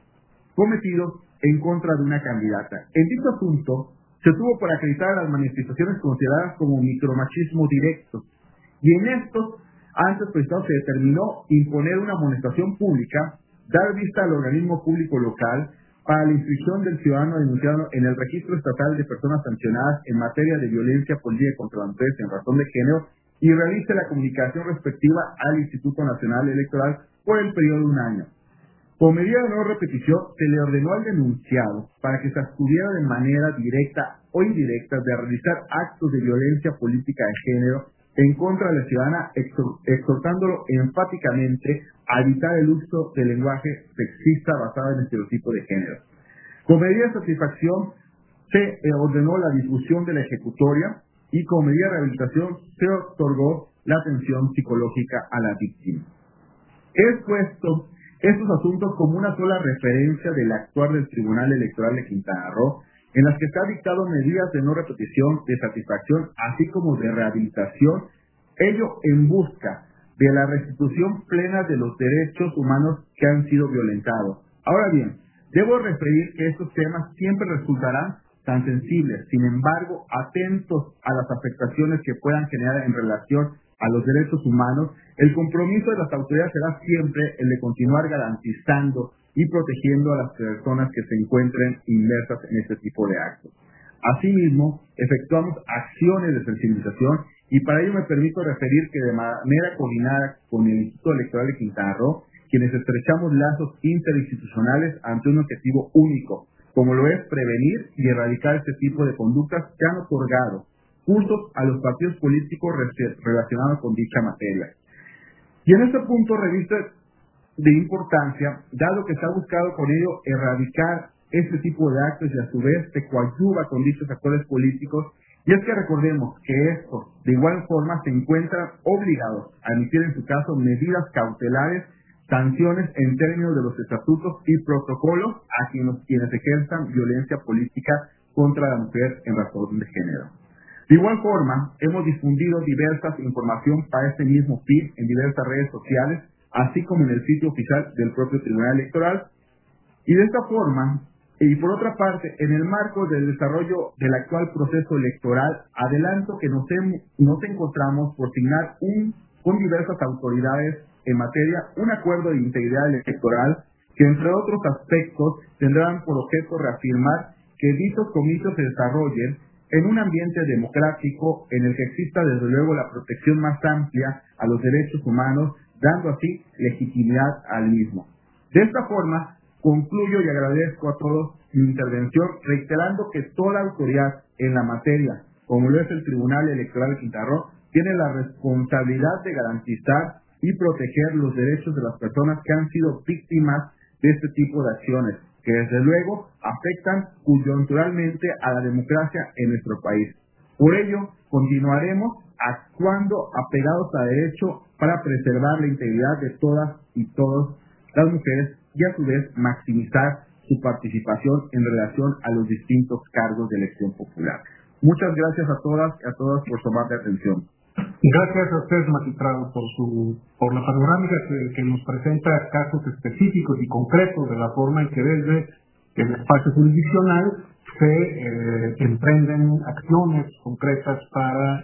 cometidos en contra de una candidata. En dicho asunto, se tuvo por acreditar las manifestaciones consideradas como micromachismo directo, y en estos, antes prestado, se determinó imponer una amonestación pública, dar vista al organismo público local para la inscripción del ciudadano denunciado en el registro estatal de personas sancionadas en materia de violencia política contra las mujeres en razón de género, y realice la comunicación respectiva al Instituto Nacional Electoral por el periodo de 1 año. Como medida de no repetición, se le ordenó al denunciado para que se abstuviera de manera directa o indirecta de realizar actos de violencia política de género en contra de la ciudadana, exhortándolo enfáticamente a evitar el uso del lenguaje sexista basado en estereotipos de género. Como medida de satisfacción, se ordenó la difusión de la ejecutoria y como medida de rehabilitación se otorgó la atención psicológica a la víctima. He expuesto estos asuntos como una sola referencia del actuar del Tribunal Electoral de Quintana Roo, en las que se han dictado medidas de no repetición, de satisfacción, así como de rehabilitación, ello en busca de la restitución plena de los derechos humanos que han sido violentados. Ahora bien, debo referir que estos temas siempre resultarán tan sensibles, sin embargo, atentos a las afectaciones que puedan generar en relación a los derechos humanos. El compromiso de las autoridades será siempre el de continuar garantizando y protegiendo a las personas que se encuentren inmersas en este tipo de actos. Asimismo, efectuamos acciones de sensibilización y para ello me permito referir que de manera coordinada con el Instituto Electoral de Quintana Roo, quienes estrechamos lazos interinstitucionales ante un objetivo único, como lo es prevenir y erradicar este tipo de conductas que han otorgado cursos a los partidos políticos relacionados con dicha materia. Y en este punto reviste de importancia, dado que se ha buscado con ello erradicar este tipo de actos y a su vez se coadyuva con dichos actores políticos, y es que recordemos que estos de igual forma se encuentran obligados a emitir en su caso medidas cautelares, sanciones en términos de los estatutos y protocolos a quienes ejerzan violencia política contra la mujer en razón de género. De igual forma, hemos difundido diversas información para este mismo fin en diversas redes sociales, así como en el sitio oficial del propio Tribunal Electoral. Y de esta forma, y por otra parte, en el marco del desarrollo del actual proceso electoral, adelanto que nos encontramos por signar con diversas autoridades en materia un acuerdo de integridad electoral que, entre otros aspectos, tendrán por objeto reafirmar que dichos comicios se desarrollen en un ambiente democrático en el que exista desde luego la protección más amplia a los derechos humanos, dando así legitimidad al mismo. De esta forma, concluyo y agradezco a todos mi intervención, reiterando que toda autoridad en la materia, como lo es el Tribunal Electoral de Quintana Roo, tiene la responsabilidad de garantizar y proteger los derechos de las personas que han sido víctimas de este tipo de acciones, que desde luego afectan coyunturalmente a la democracia en nuestro país. Por ello, continuaremos actuando apegados a derecho para preservar la integridad de todas y todos las mujeres y a su vez maximizar su participación en relación a los distintos cargos de elección popular. Muchas gracias a todas y a todos por tomar la atención. Gracias a ustedes, magistrado, por la panorámica que nos presenta casos específicos y concretos de la forma en que desde el espacio jurisdiccional se emprenden acciones concretas para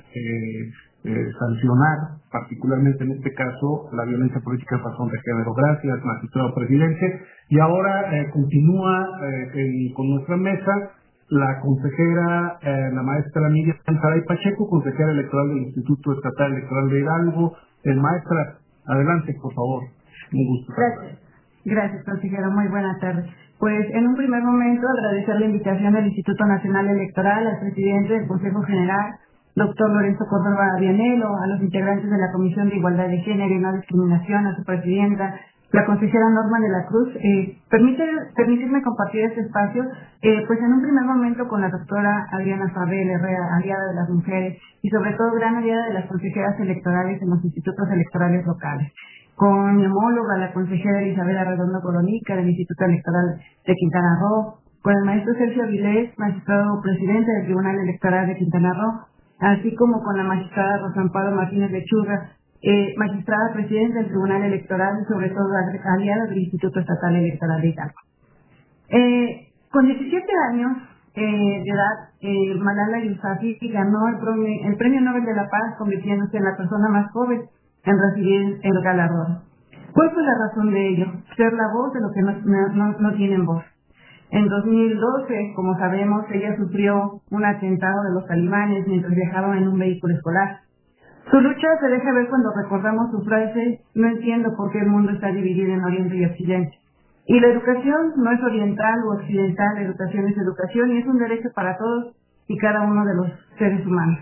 sancionar, particularmente en este caso, la violencia política en razón de género. Gracias, magistrado presidente. Y ahora continúa con nuestra mesa la consejera, la maestra Miriam Saray Pacheco, consejera electoral del Instituto Estatal Electoral de Hidalgo. Maestra, adelante, por favor. Un gusto. Gracias, consejero. Muy buenas tardes. Pues en un primer momento agradecer la invitación del Instituto Nacional Electoral, al presidente del Consejo General, doctor Lorenzo Córdoba Vianello, a los integrantes de la Comisión de Igualdad de Género y No Discriminación, a su presidenta, la consejera Norma de la Cruz. Permitirme compartir este espacio, pues en un primer momento con la doctora Adriana Fabel Herrera, aliada de las mujeres y sobre todo gran aliada de las consejeras electorales en los institutos electorales locales, con mi homóloga, la consejera Isabela Redondo Coronica del Instituto Electoral de Quintana Roo, con el maestro Sergio Avilés, magistrado presidente del Tribunal Electoral de Quintana Roo, así como con la magistrada Rosa Amparo Martínez Lechuga, magistrada presidenta del Tribunal Electoral y sobre todo aliada del Instituto Estatal Electoral de Hidalgo. Con 17 años de edad, Malala Yousafzai ganó el Premio Nobel de la Paz, convirtiéndose en la persona más joven en recibir el galardón. ¿Cuál fue la razón de ello? Ser la voz de los que no tienen voz. En 2012, como sabemos, ella sufrió un atentado de los talibanes mientras viajaba en un vehículo escolar. Su lucha se deja ver cuando recordamos su frase: no entiendo por qué el mundo está dividido en Oriente y Occidente. Y la educación no es oriental o occidental, la educación es educación y es un derecho para todos y cada uno de los seres humanos.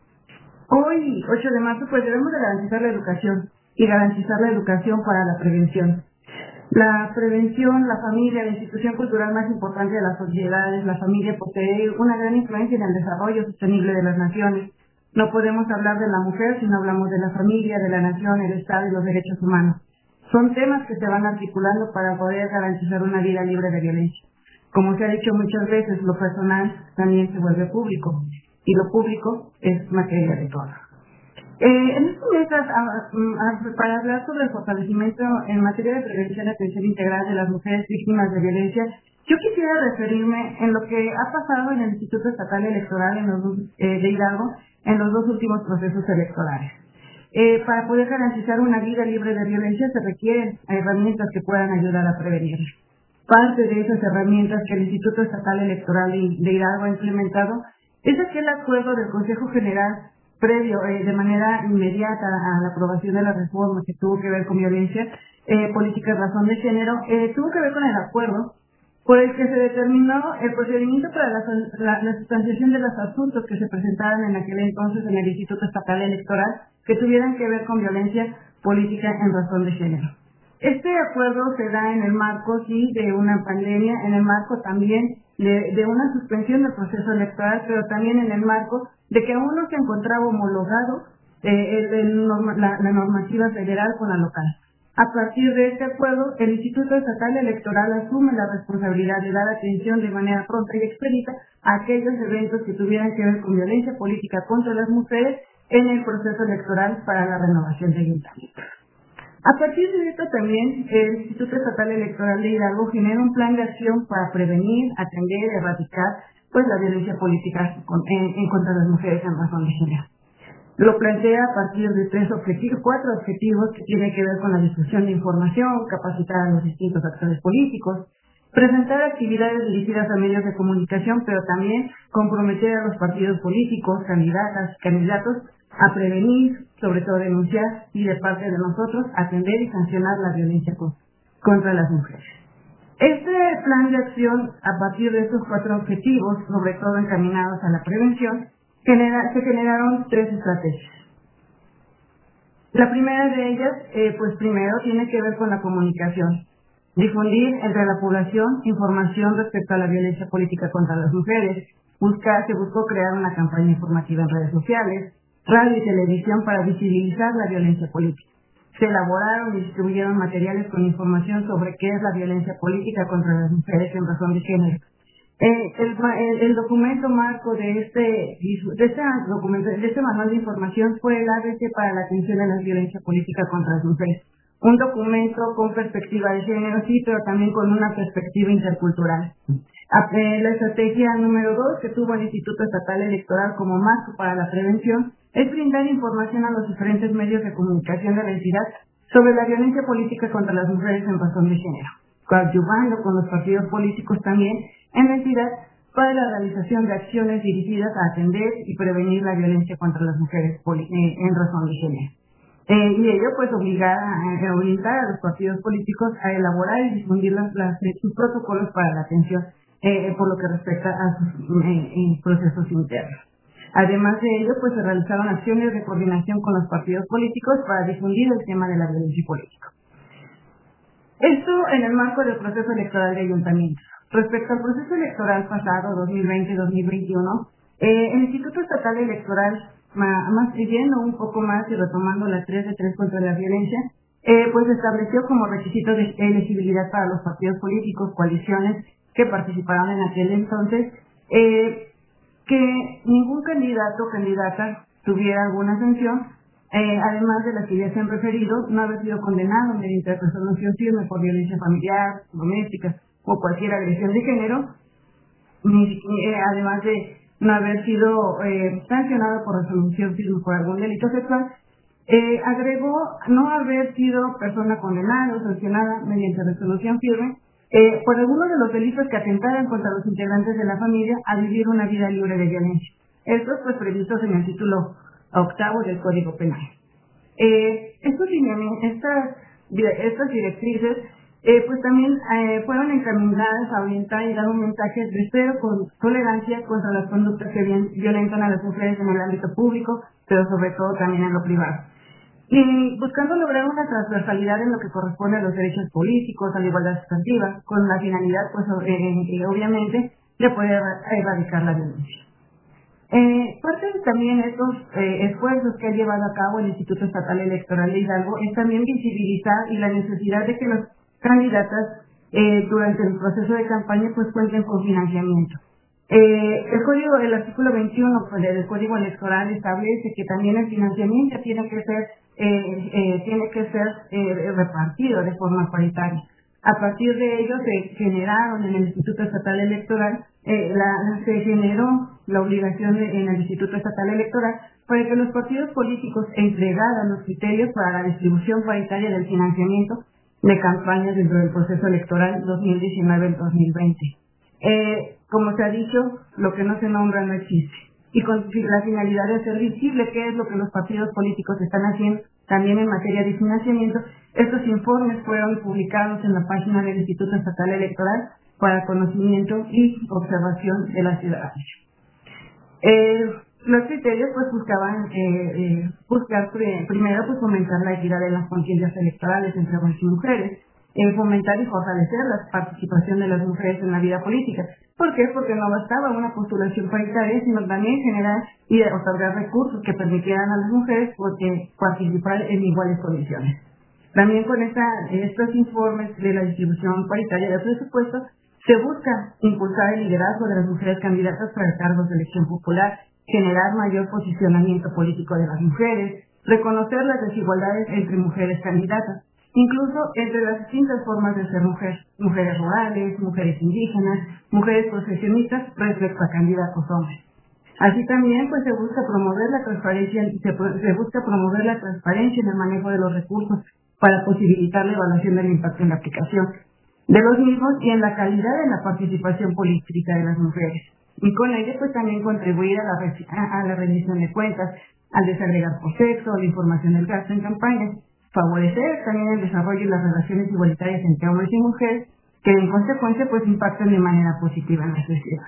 Hoy, 8 de marzo, pues debemos de garantizar la educación y garantizar la educación para la prevención. La prevención, la familia, la institución cultural más importante de las sociedades, la familia posee una gran influencia en el desarrollo sostenible de las naciones. No podemos hablar de la mujer si no hablamos de la familia, de la nación, el Estado y los derechos humanos. Son temas que se van articulando para poder garantizar una vida libre de violencia. Como se ha dicho muchas veces, lo personal también se vuelve público y lo público es materia de todos. En estas mesas, para hablar sobre el fortalecimiento en materia de prevención y atención integral de las mujeres víctimas de violencia, yo quisiera referirme en lo que ha pasado en el Instituto Estatal Electoral de Hidalgo en los 2 últimos procesos electorales. Para poder garantizar una vida libre de violencia se requieren herramientas que puedan ayudar a prevenir. Parte de esas herramientas que el Instituto Estatal Electoral de Hidalgo ha implementado es aquel acuerdo del Consejo General previo, de manera inmediata a la aprobación de la reforma que tuvo que ver con violencia política en razón de género, tuvo que ver con el acuerdo por el que se determinó el procedimiento para la sustanciación de los asuntos que se presentaran en aquel entonces en el Instituto Estatal Electoral que tuvieran que ver con violencia política en razón de género. Este acuerdo se da en el marco, sí, de una pandemia, en el marco también de una suspensión del proceso electoral, pero también en el marco de que aún no se encontraba homologado la normativa federal con la local. A partir de este acuerdo, el Instituto Estatal Electoral asume la responsabilidad de dar atención de manera pronta y expedita a aquellos eventos que tuvieran que ver con violencia política contra las mujeres en el proceso electoral para la renovación de ayuntamientos. A partir de esto también el Instituto Estatal Electoral de Hidalgo genera un plan de acción para prevenir, atender y erradicar pues la violencia política en contra de las mujeres en razón de género. Lo plantea a partir de cuatro objetivos que tienen que ver con la difusión de información, capacitar a los distintos actores políticos, presentar actividades dirigidas a medios de comunicación, pero también comprometer a los partidos políticos, candidatos a prevenir, sobre todo denunciar y de parte de nosotros atender y sancionar la violencia contra las mujeres. Este plan de acción, a partir de estos cuatro objetivos, sobre todo encaminados a la prevención, se generaron 3 estrategias. La primera de ellas, pues primero tiene que ver con la comunicación. Difundir entre la población información respecto a la violencia política contra las mujeres. Se buscó crear una campaña informativa en redes sociales, radio y televisión para visibilizar la violencia política. Se elaboraron y distribuyeron materiales con información sobre qué es la violencia política contra las mujeres en razón de género. El documento marco de este manual de información fue el ABC para la atención a la violencia política contra las mujeres. Un documento con perspectiva de género, sí, pero también con una perspectiva intercultural. La estrategia número 2 que tuvo el Instituto Estatal Electoral como marco para la prevención es brindar información a los diferentes medios de comunicación de la entidad sobre la violencia política contra las mujeres en razón de género, coadyuvando con los partidos políticos también en la entidad para la realización de acciones dirigidas a atender y prevenir la violencia contra las mujeres en razón de género. Y ello pues obligar a orientar a los partidos políticos a elaborar y difundir sus protocolos para la atención por lo que respecta a sus procesos internos. Además de ello, pues se realizaron acciones de coordinación con los partidos políticos para difundir el tema de la violencia política. Esto en el marco del proceso electoral de ayuntamientos. Respecto al proceso electoral pasado, 2020-2021, el Instituto Estatal Electoral, yendo un poco más y retomando las 3 de 3 contra la violencia, pues estableció como requisito de elegibilidad para los partidos políticos, coaliciones que participaron en aquel entonces, que ningún candidato o candidata tuviera alguna sanción, además de las que ya se han referido, no haber sido condenado mediante resolución firme por violencia familiar, doméstica o cualquier agresión de género, además de no haber sido sancionado por resolución firme por algún delito sexual, agregó no haber sido persona condenada o sancionada mediante resolución firme por alguno de los delitos que atentaran contra los integrantes de la familia a vivir una vida libre de violencia. Estos pues previstos en el título 8 del Código Penal. Estas directrices pues también fueron encaminadas a orientar y dar un mensaje de cero con tolerancia contra las conductas que violentan a las mujeres en el ámbito público, pero sobre todo también en lo privado. Y buscando lograr una transversalidad en lo que corresponde a los derechos políticos, a la igualdad sustantiva, con la finalidad, pues obviamente, de poder erradicar la violencia. Parte de también estos esfuerzos que ha llevado a cabo el Instituto Estatal Electoral de Hidalgo es también visibilizar y la necesidad de que los candidatas durante el proceso de campaña pues cuenten con financiamiento. El artículo 21 del Código Electoral establece que también el financiamiento tiene que ser repartido de forma paritaria. A partir de ello se generaron en el Instituto Estatal Electoral, se generó la obligación en el Instituto Estatal Electoral para que los partidos políticos entregaran los criterios para la distribución paritaria del financiamiento de campañas dentro del proceso electoral 2019-2020. Como se ha dicho, lo que no se nombra no existe. Y con la finalidad de hacer visible qué es lo que los partidos políticos están haciendo también en materia de financiamiento, estos informes fueron publicados en la página del Instituto Estatal Electoral para conocimiento y observación de la ciudadanía. Los criterios pues buscaban primero pues fomentar la equidad de las contiendas electorales entre hombres y mujeres, fomentar y fortalecer la participación de las mujeres en la vida política. ¿Por qué? Porque no bastaba una postulación paritaria, sino también generar y otorgar recursos que permitieran a las mujeres participar en iguales condiciones. También con estos informes de la distribución paritaria de presupuestos se busca impulsar el liderazgo de las mujeres candidatas para cargos de elección popular, generar mayor posicionamiento político de las mujeres, reconocer las desigualdades entre mujeres candidatas, incluso entre las distintas formas de ser mujer, mujeres rurales, mujeres indígenas, mujeres profesionistas respecto a candidatos hombres. Así también pues se busca promover la transparencia en el manejo de los recursos para posibilitar la evaluación del impacto en la aplicación de los mismos y en la calidad de la participación política de las mujeres. Y con ello pues también contribuir a la rendición de cuentas, al desagregar por sexo, la información del gasto en campañas, favorecer también el desarrollo y las relaciones igualitarias entre hombres y mujeres, que en consecuencia pues impactan de manera positiva en la sociedad.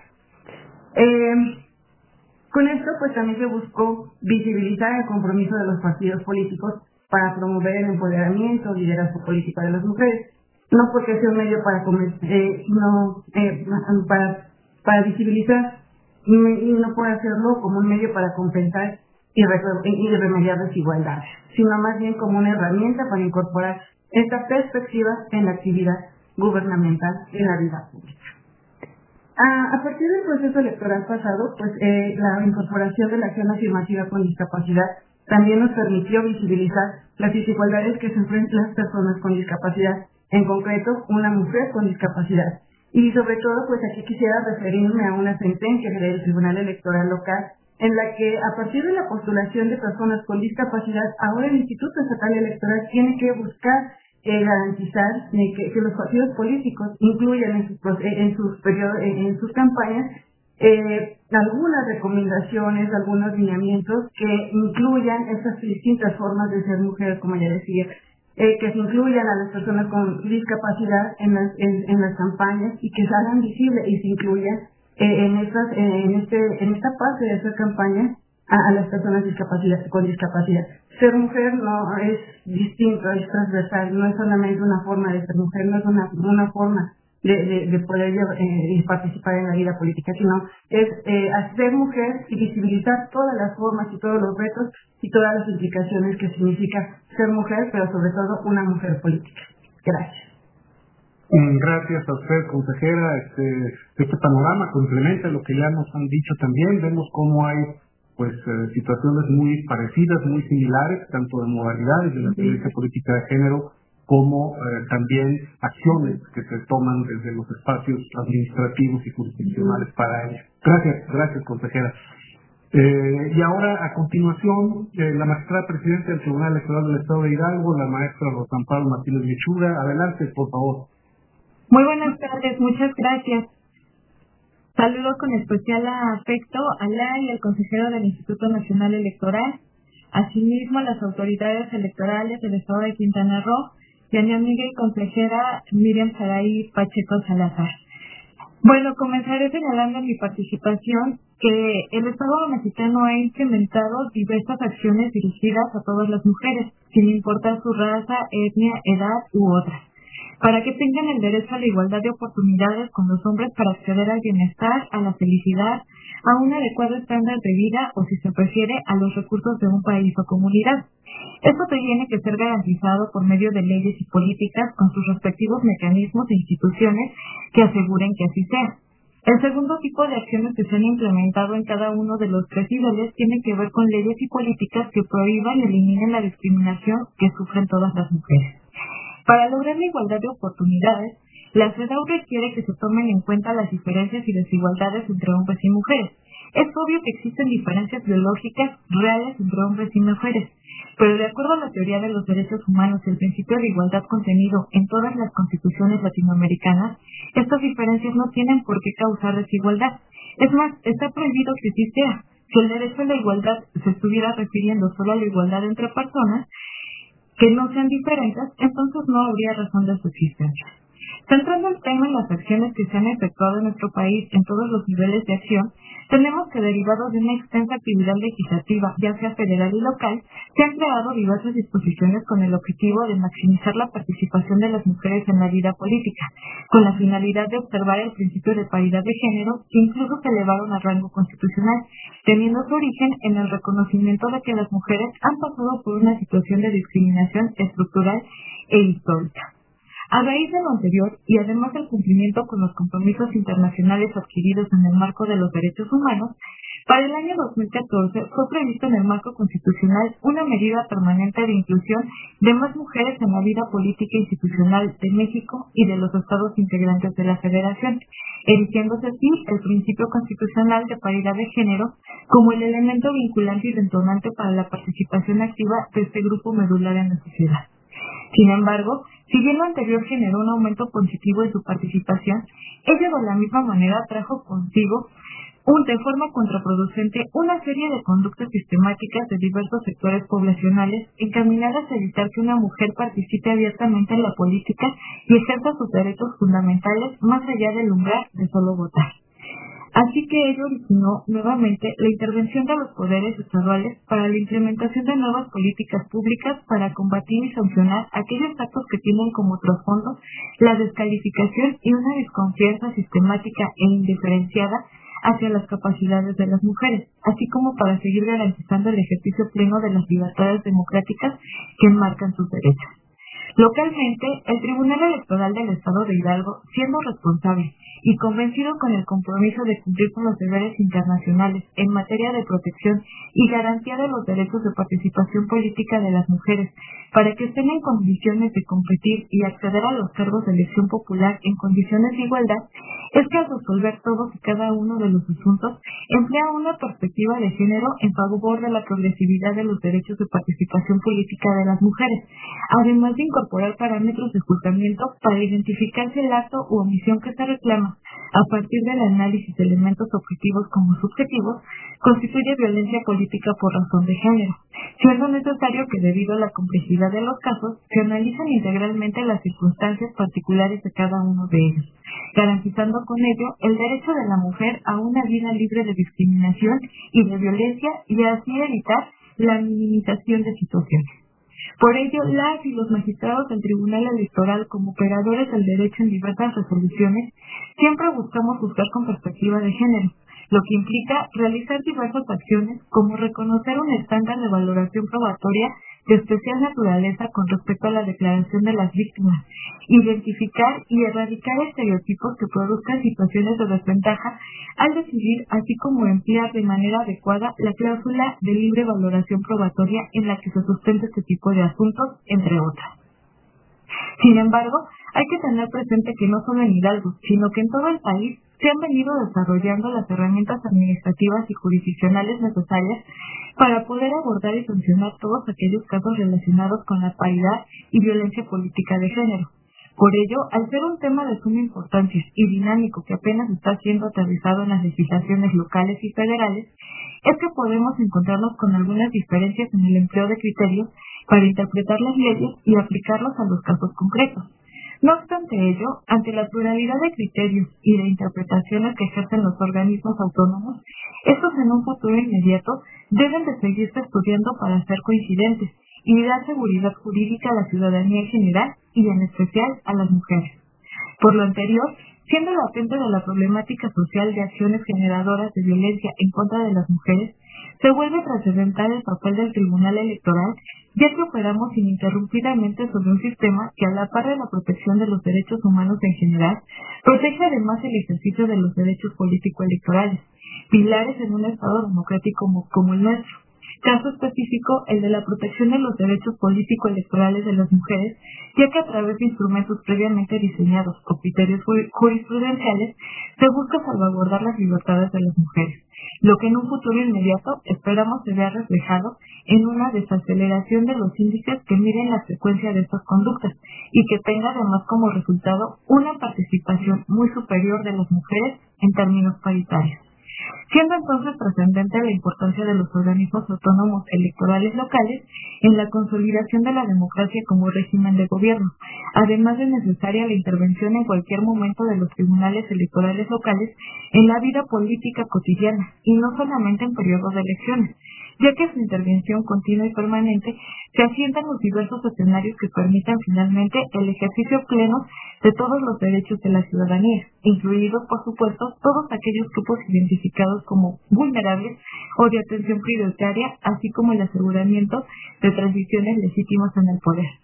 Con esto pues también se buscó visibilizar el compromiso de los partidos políticos para promover el empoderamiento y liderazgo político de las mujeres, no porque sea un medio para visibilizar, y no puede hacerlo como un medio para compensar y remediar desigualdades, sino más bien como una herramienta para incorporar esta perspectiva en la actividad gubernamental y en la vida pública. A partir del proceso electoral pasado, pues la incorporación de la acción afirmativa con discapacidad también nos permitió visibilizar las desigualdades que se enfrentan las personas con discapacidad, en concreto una mujer con discapacidad. Y sobre todo, pues aquí quisiera referirme a una sentencia del Tribunal Electoral Local, en la que a partir de la postulación de personas con discapacidad, ahora el Instituto Estatal Electoral tiene que buscar garantizar que los partidos políticos incluyan en sus campañas algunas recomendaciones, algunos lineamientos que incluyan estas distintas formas de ser mujer, como ya decía, que se incluyan a las personas con discapacidad en las campañas y que se hagan visibles y se incluyan en esta parte de esa campaña a las personas con discapacidad. Ser mujer no es distinto, es transversal, no es solamente una forma de ser mujer, no es una forma de poder participar en la vida política, sino es ser mujer y visibilizar todas las formas y todos los retos y todas las implicaciones que significa ser mujer, pero sobre todo una mujer política. Gracias. Gracias a usted, consejera. Este panorama complementa lo que ya nos han dicho también. Vemos cómo hay situaciones muy parecidas, muy similares, tanto de modalidades de la violencia política de género, como también acciones que se toman desde los espacios administrativos y jurisdiccionales para ello. Gracias, consejera. Y ahora, a continuación, la magistrada presidenta del Tribunal Electoral del Estado de Hidalgo, la maestra Rosa Amparo Martínez Lechuga. Adelante, por favor. Muy buenas tardes, muchas gracias. Saludo con especial afecto a la y al consejero del Instituto Nacional Electoral, asimismo a las autoridades electorales del Estado de Quintana Roo y a mi amiga y consejera Miriam Saray Pacheco Salazar. Bueno, comenzaré señalando en mi participación que el Estado mexicano ha implementado diversas acciones dirigidas a todas las mujeres, sin importar su raza, etnia, edad u otras, para que tengan el derecho a la igualdad de oportunidades con los hombres para acceder al bienestar, a la felicidad, a un adecuado estándar de vida o, si se prefiere, a los recursos de un país o comunidad. Esto tiene que ser garantizado por medio de leyes y políticas con sus respectivos mecanismos e instituciones que aseguren que así sea. El segundo tipo de acciones que se han implementado en cada uno de los tres niveles tiene que ver con leyes y políticas que prohíban y eliminen la discriminación que sufren todas las mujeres. Para lograr la igualdad de oportunidades, la CEDAW requiere que se tomen en cuenta las diferencias y desigualdades entre hombres y mujeres. Es obvio que existen diferencias biológicas reales entre hombres y mujeres, pero de acuerdo a la teoría de los derechos humanos y el principio de igualdad contenido en todas las constituciones latinoamericanas, estas diferencias no tienen por qué causar desigualdad. Es más, está prohibido que así sea. Si el derecho a la igualdad se estuviera refiriendo solo a la igualdad entre personas que no sean diferentes, entonces no habría razón de su existencia. Centrando el tema en las acciones que se han efectuado en nuestro país en todos los niveles de acción, tenemos que, derivados de una extensa actividad legislativa, ya sea federal y local, se han creado diversas disposiciones con el objetivo de maximizar la participación de las mujeres en la vida política, con la finalidad de observar el principio de paridad de género, que incluso se elevaron a rango constitucional, teniendo su origen en el reconocimiento de que las mujeres han pasado por una situación de discriminación estructural e histórica. A raíz de lo anterior, y además del cumplimiento con los compromisos internacionales adquiridos en el marco de los derechos humanos, para el año 2014 fue previsto en el marco constitucional una medida permanente de inclusión de más mujeres en la vida política institucional de México y de los estados integrantes de la Federación, erigiéndose así el principio constitucional de paridad de género como el elemento vinculante y detonante para la participación activa de este grupo medular en la sociedad. Sin embargo, si bien lo anterior generó un aumento positivo en su participación, ello de la misma manera trajo consigo de forma contraproducente una serie de conductas sistemáticas de diversos sectores poblacionales encaminadas a evitar que una mujer participe abiertamente en la política y ejerza sus derechos fundamentales más allá del umbral de solo votar. Así que ello originó nuevamente la intervención de los poderes estaduales para la implementación de nuevas políticas públicas para combatir y sancionar aquellos actos que tienen como trasfondo la descalificación y una desconfianza sistemática e indiferenciada hacia las capacidades de las mujeres, así como para seguir garantizando el ejercicio pleno de las libertades democráticas que enmarcan sus derechos. Localmente, el Tribunal Electoral del Estado de Hidalgo, siendo responsable y convencido con el compromiso de cumplir con los deberes internacionales en materia de protección y garantía de los derechos de participación política de las mujeres, para que estén en condiciones de competir y acceder a los cargos de elección popular en condiciones de igualdad, es que al resolver todos y cada uno de los asuntos, emplea una perspectiva de género en favor de la progresividad de los derechos de participación política de las mujeres, además de incorporar parámetros de juzgamiento para identificar si el acto u omisión que se reclama, a partir del análisis de elementos objetivos como subjetivos, constituye violencia política por razón de género, siendo necesario que, debido a la complejidad de los casos, se analicen integralmente las circunstancias particulares de cada uno de ellos, garantizando con ello el derecho de la mujer a una vida libre de discriminación y de violencia, y así evitar la minimización de situaciones. Por ello, las y los magistrados del Tribunal Electoral, como operadores del derecho en diversas resoluciones, siempre buscamos juzgar con perspectiva de género, lo que implica realizar diversas acciones como reconocer un estándar de valoración probatoria de especial naturaleza con respecto a la declaración de las víctimas, identificar y erradicar estereotipos que produzcan situaciones de desventaja al decidir, así como emplear de manera adecuada la cláusula de libre valoración probatoria en la que se sustenta este tipo de asuntos, entre otras. Sin embargo, hay que tener presente que no solo en Hidalgo, sino que en todo el país se han venido desarrollando las herramientas administrativas y jurisdiccionales necesarias para poder abordar y sancionar todos aquellos casos relacionados con la paridad y violencia política de género. Por ello, al ser un tema de suma importancia y dinámico que apenas está siendo aterrizado en las legislaciones locales y federales, es que podemos encontrarnos con algunas diferencias en el empleo de criterios para interpretar las leyes y aplicarlos a los casos concretos. No obstante ello, ante la pluralidad de criterios y de interpretaciones que ejercen los organismos autónomos, estos en un futuro inmediato deben de seguirse estudiando para ser coincidentes y dar seguridad jurídica a la ciudadanía en general y en especial a las mujeres. Por lo anterior, siendo latente de la problemática social de acciones generadoras de violencia en contra de las mujeres, se vuelve trascendental el papel del Tribunal Electoral, ya que operamos ininterrumpidamente sobre un sistema que, a la par de la protección de los derechos humanos en general, protege además el ejercicio de los derechos político-electorales, pilares en un Estado democrático como el nuestro. Caso específico, el de la protección de los derechos político-electorales de las mujeres, ya que a través de instrumentos previamente diseñados o criterios jurisprudenciales se busca salvaguardar las libertades de las mujeres, lo que en un futuro inmediato esperamos se vea reflejado en una desaceleración de los índices que miden la frecuencia de estas conductas y que tenga además como resultado una participación muy superior de las mujeres en términos paritarios. Siendo entonces trascendente la importancia de los organismos autónomos electorales locales en la consolidación de la democracia como régimen de gobierno, además de necesaria la intervención en cualquier momento de los tribunales electorales locales en la vida política cotidiana y no solamente en periodos de elecciones, ya que su intervención continua y permanente se asienta en los diversos escenarios que permitan finalmente el ejercicio pleno de todos los derechos de la ciudadanía, incluidos, por supuesto, todos aquellos grupos identificados como vulnerables o de atención prioritaria, así como el aseguramiento de transiciones legítimas en el poder.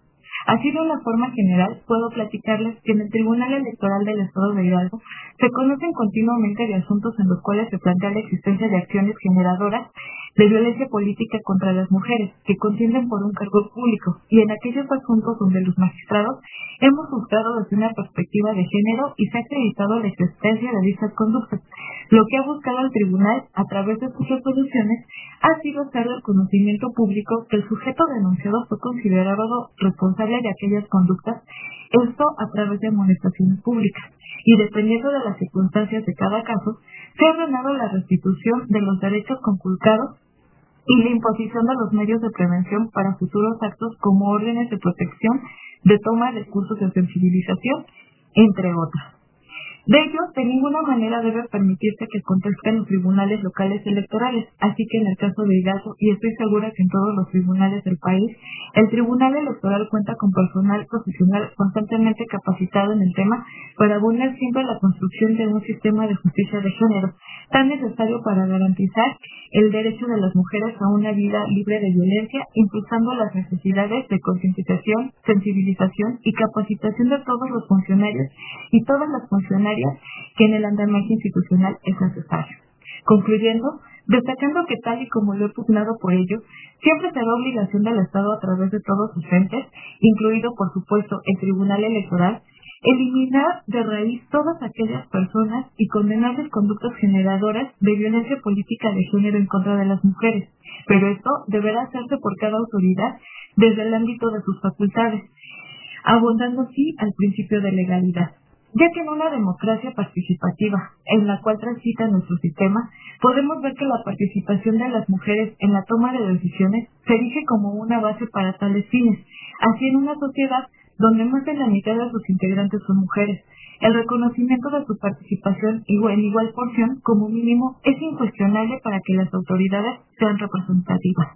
Así, de una forma general, puedo platicarles que en el Tribunal Electoral del Estado de Hidalgo se conocen continuamente de asuntos en los cuales se plantea la existencia de acciones generadoras de violencia política contra las mujeres que contienden por un cargo público, y en aquellos asuntos donde los magistrados hemos juzgado desde una perspectiva de género y se ha acreditado la existencia de dichas conductas. Lo que ha buscado el tribunal, a través de sus resoluciones, ha sido hacer del conocimiento público que el sujeto denunciado fue considerado responsable de aquellas conductas, esto a través de amonestaciones públicas, y dependiendo de las circunstancias de cada caso, se ha ordenado la restitución de los derechos conculcados y la imposición de los medios de prevención para futuros actos como órdenes de protección, de toma de cursos de sensibilización, entre otros. De ello, de ninguna manera debe permitirse que contesten los tribunales locales electorales, así que en el caso de Hidalgo, y estoy segura que en todos los tribunales del país, el Tribunal Electoral cuenta con personal profesional constantemente capacitado en el tema para abonar siempre la construcción de un sistema de justicia de género, tan necesario para garantizar el derecho de las mujeres a una vida libre de violencia, impulsando las necesidades de concientización, sensibilización y capacitación de todos los funcionarios y todas las funcionarias que en el andamiaje institucional es necesario. Concluyendo, destacando que tal y como lo he pugnado por ello, siempre será obligación del Estado a través de todos sus entes, incluido por supuesto el Tribunal Electoral, eliminar de raíz todas aquellas personas y condenar las conductas generadoras de violencia política de género en contra de las mujeres, pero esto deberá hacerse por cada autoridad desde el ámbito de sus facultades, abondando así al principio de legalidad. Ya que en una democracia participativa, en la cual transita nuestro sistema, podemos ver que la participación de las mujeres en la toma de decisiones se erige como una base para tales fines. Así, en una sociedad donde más de la mitad de sus integrantes son mujeres, el reconocimiento de su participación en igual porción, como mínimo, es incuestionable para que las autoridades sean representativas.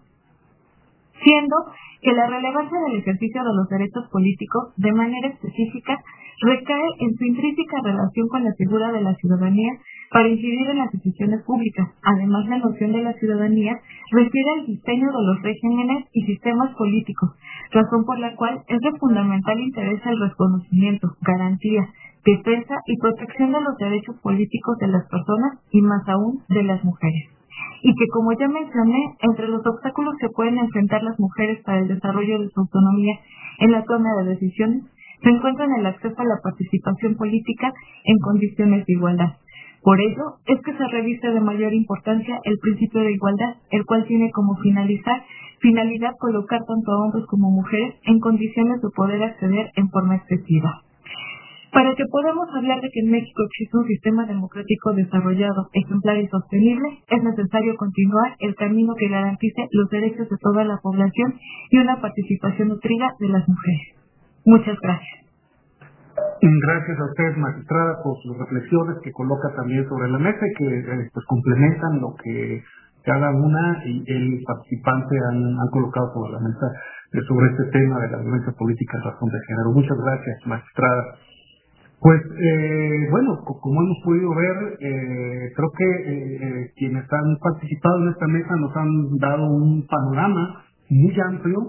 Siendo que la relevancia del ejercicio de los derechos políticos, de manera específica, recae en su intrínseca relación con la figura de la ciudadanía para incidir en las decisiones públicas. Además, la noción de la ciudadanía refiere al diseño de los regímenes y sistemas políticos, razón por la cual es de fundamental interés el reconocimiento, garantía, defensa y protección de los derechos políticos de las personas y más aún de las mujeres. Y que, como ya mencioné, entre los obstáculos que pueden enfrentar las mujeres para el desarrollo de su autonomía en la toma de decisiones se encuentran el acceso a la participación política en condiciones de igualdad. Por ello, es que se reviste de mayor importancia el principio de igualdad, el cual tiene como finalidad colocar tanto a hombres como mujeres en condiciones de poder acceder en forma excesiva. Para que podamos hablar de que en México existe un sistema democrático desarrollado, ejemplar y sostenible, es necesario continuar el camino que garantice los derechos de toda la población y una participación nutrida de las mujeres. Muchas gracias. Gracias a usted, magistrada, por sus reflexiones que coloca también sobre la mesa y que pues complementan lo que cada una y el participante han colocado sobre la mesa sobre este tema de la violencia política en razón de género. Muchas gracias, magistrada. Pues bueno, como hemos podido ver, creo que quienes han participado en esta mesa nos han dado un panorama muy amplio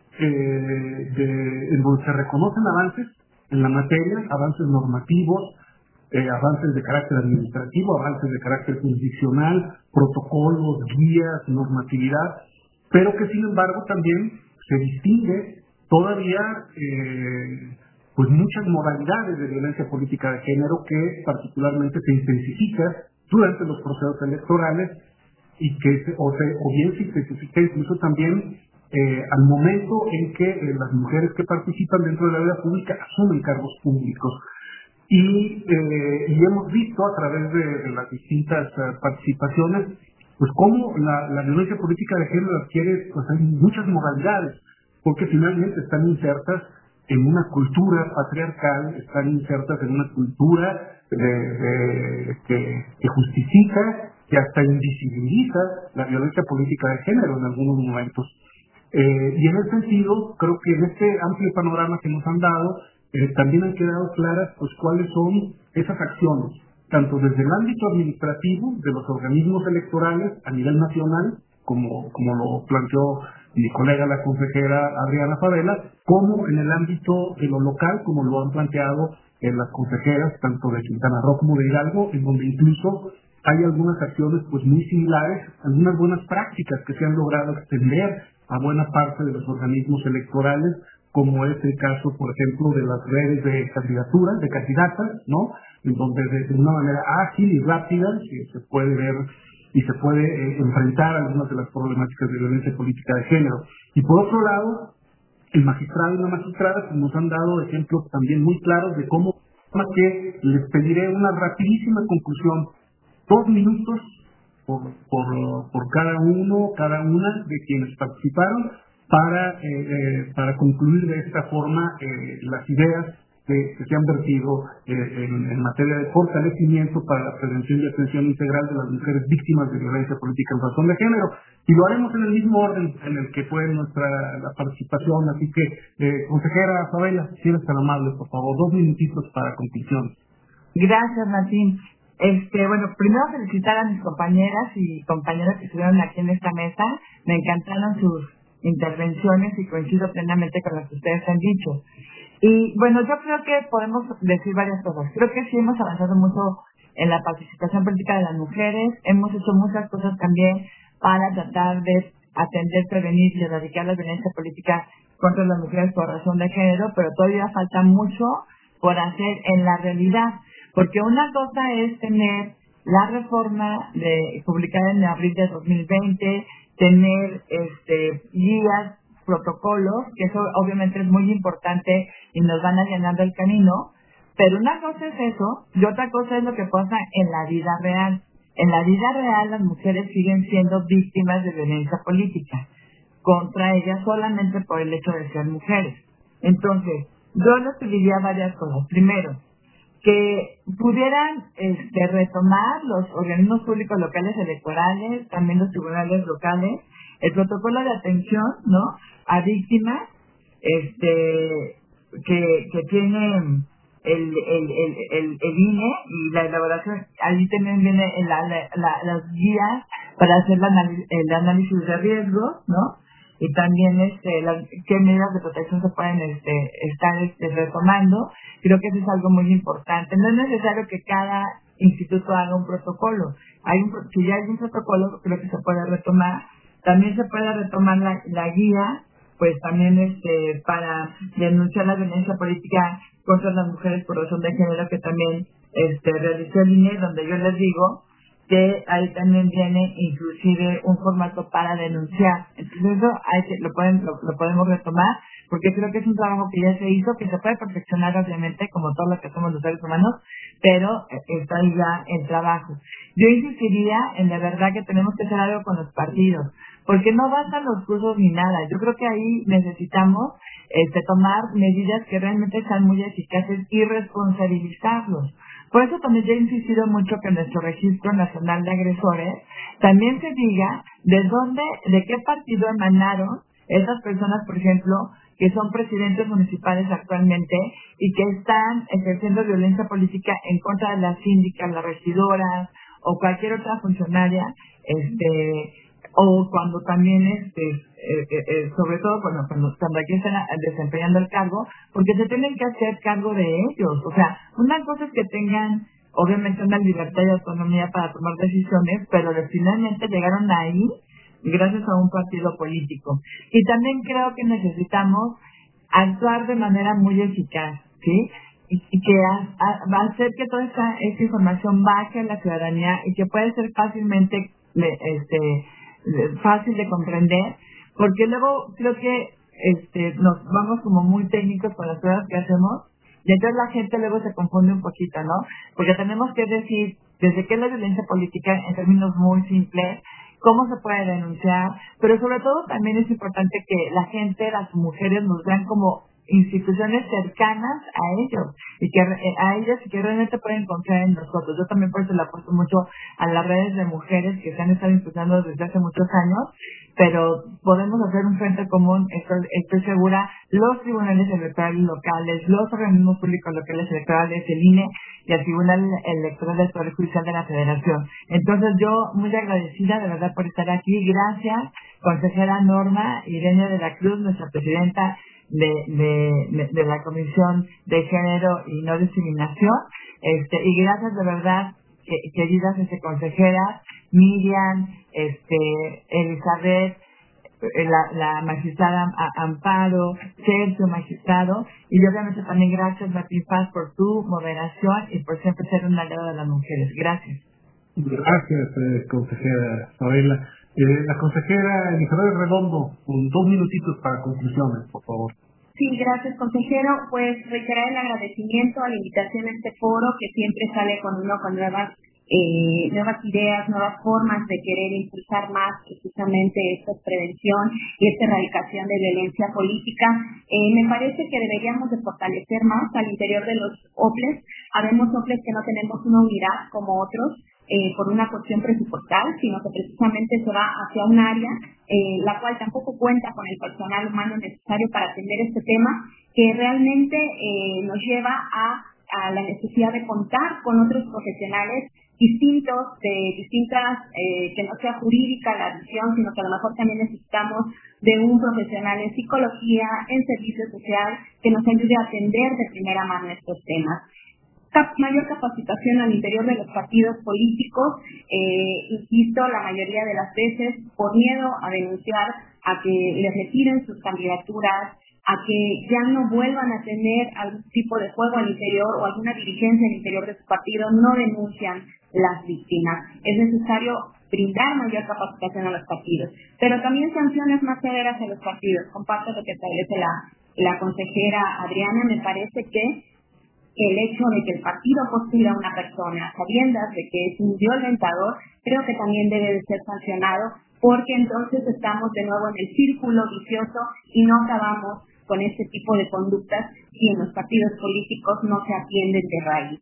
en donde se reconocen avances en la materia, avances normativos, avances de carácter administrativo, avances de carácter jurisdiccional, protocolos, guías, normatividad, pero que sin embargo también se distingue todavía pues muchas modalidades de violencia política de género que particularmente se intensifican durante los procesos electorales y que o bien se intensifica incluso también al momento en que las mujeres que participan dentro de la vida pública asumen cargos públicos. Y hemos visto a través de las distintas participaciones pues cómo la violencia política de género adquiere pues hay muchas modalidades, porque finalmente están insertas en una cultura patriarcal, están insertas en una cultura que justifica, que hasta invisibiliza la violencia política de género en algunos momentos. Y en ese sentido, creo que en este amplio panorama que nos han dado, también han quedado claras pues cuáles son esas acciones, tanto desde el ámbito administrativo de los organismos electorales a nivel nacional, como lo planteó mi colega la consejera Adriana Favela, como en el ámbito de lo local, como lo han planteado las consejeras tanto de Quintana Roo como de Hidalgo, en donde incluso hay algunas acciones pues muy similares, algunas buenas prácticas que se han logrado extender a buena parte de los organismos electorales, como es el caso, por ejemplo, de las redes de candidaturas, de candidatas, ¿no? En donde de una manera ágil y rápida se puede ver y se puede enfrentar algunas de las problemáticas de violencia política de género. Y por otro lado, el magistrado y la magistrada pues, nos han dado ejemplos también muy claros de cómo, que les pediré una rapidísima conclusión, 2 minutos por cada uno, cada una de quienes participaron para concluir de esta forma las ideas que se han vertido en materia de fortalecimiento para la prevención y atención integral de las mujeres víctimas de violencia política en razón de género. Y lo haremos en el mismo orden en el que fue la participación. Así que, consejera Favela, si eres tan amable, por favor, 2 minutitos para conclusión. Gracias, Martín. Bueno, primero felicitar a mis compañeras y compañeros que estuvieron aquí en esta mesa. Me encantaron sus intervenciones y coincido plenamente con lo que ustedes han dicho. Y bueno, yo creo que podemos decir varias cosas. Creo que sí hemos avanzado mucho en la participación política de las mujeres. Hemos hecho muchas cosas también para tratar de atender, prevenir y erradicar la violencia política contra las mujeres por razón de género, pero todavía falta mucho por hacer en la realidad. Porque una cosa es tener la reforma publicada en abril de 2020, tener guías, protocolos, que eso obviamente es muy importante y nos van allanando el camino, pero una cosa es eso y otra cosa es lo que pasa en la vida real. En la vida real las mujeres siguen siendo víctimas de violencia política contra ellas solamente por el hecho de ser mujeres. Entonces, yo les pediría varias cosas. Primero, que pudieran retomar los organismos públicos locales electorales, también los tribunales locales, el protocolo de atención, ¿no?, a víctimas que tiene el INE y la elaboración. Ahí también viene las guías para hacer el análisis de riesgos, ¿no?, y también qué medidas de protección se pueden estar retomando. Creo que eso es algo muy importante. No es necesario que cada instituto haga un protocolo. Si ya hay un protocolo, creo que se puede retomar. También se puede retomar la guía, pues también para denunciar la violencia política contra las mujeres por razón de género, que también realizó el INE, donde yo les digo que ahí también viene inclusive un formato para denunciar. Entonces eso lo podemos retomar, porque creo que es un trabajo que ya se hizo, que se puede perfeccionar obviamente, como todo lo que somos los seres humanos, pero está ahí ya el trabajo. Yo insistiría en de verdad que tenemos que hacer algo con los partidos, porque no bastan los cursos ni nada. Yo creo que ahí necesitamos tomar medidas que realmente sean muy eficaces y responsabilizarlos. Por eso también yo he insistido mucho que en nuestro Registro Nacional de Agresores también se diga de qué partido emanaron esas personas, por ejemplo, que son presidentes municipales actualmente y que están ejerciendo violencia política en contra de las síndicas, las regidoras o cualquier otra funcionaria, o cuando también sobre todo cuando aquí están desempeñando el cargo, porque se tienen que hacer cargo de ellos. O sea, una cosa es que tengan obviamente una libertad y autonomía para tomar decisiones, pero finalmente llegaron ahí gracias a un partido político. Y también creo que necesitamos actuar de manera muy eficaz, ¿sí? Y que va a hacer que toda esta información baje a la ciudadanía y que puede ser fácilmente fácil de comprender, porque luego creo que nos vamos como muy técnicos con las pruebas que hacemos y entonces la gente luego se confunde un poquito, ¿no? Porque tenemos que decir desde qué es la violencia política en términos muy simples, cómo se puede denunciar, pero sobre todo también es importante que la gente, las mujeres, nos vean como instituciones cercanas a ellos y que a ellas y que realmente pueden confiar en nosotros. Yo también por eso le apuesto mucho a las redes de mujeres que se han estado impulsando desde hace muchos años, pero podemos hacer un frente común, estoy segura, los tribunales electorales locales, los organismos públicos locales electorales, el INE y el Tribunal Electoral del Poder Judicial de la Federación. Entonces yo muy agradecida de verdad por estar aquí. Gracias, consejera Norma Irene de la Cruz, nuestra presidenta de la Comisión de Género y No Discriminación, y gracias de verdad, queridas consejeras, Miriam, Elizabeth, la magistrada Amparo, Sergio, magistrado, y obviamente también gracias, Martín Paz, por tu moderación y por siempre ser un aliado de las mujeres. Gracias. Gracias, consejera Isabela. La consejera Elizabeth Redondo, con 2 minutitos para conclusiones, por favor. Sí, gracias, consejero. Pues reiterar el agradecimiento a la invitación a este foro que siempre sale con nuevas ideas, nuevas formas de querer impulsar más precisamente esta prevención y esta erradicación de violencia política. Me parece que deberíamos de fortalecer más al interior de los OPLES. Habemos OPLES que no tenemos una unidad como otros, por una cuestión presupuestal, sino que precisamente se va hacia un área la cual tampoco cuenta con el personal humano necesario para atender este tema, que realmente nos lleva a la necesidad de contar con otros profesionales distintas, que no sea jurídica la visión, sino que a lo mejor también necesitamos de un profesional en psicología, en servicio social, que nos ayude a atender de primera mano estos temas. Mayor capacitación al interior de los partidos políticos, insisto, la mayoría de las veces por miedo a denunciar, a que les retiren sus candidaturas, a que ya no vuelvan a tener algún tipo de juego al interior o alguna dirigencia al interior de su partido, no denuncian las víctimas. Es necesario brindar mayor capacitación a los partidos, pero también sanciones más severas a los partidos. Comparto lo que establece la consejera Adriana. Me parece que el hecho de que el partido postule a una persona sabiendas de que es un violentador, creo que también debe de ser sancionado, porque entonces estamos de nuevo en el círculo vicioso y no acabamos con este tipo de conductas si en los partidos políticos no se atienden de raíz.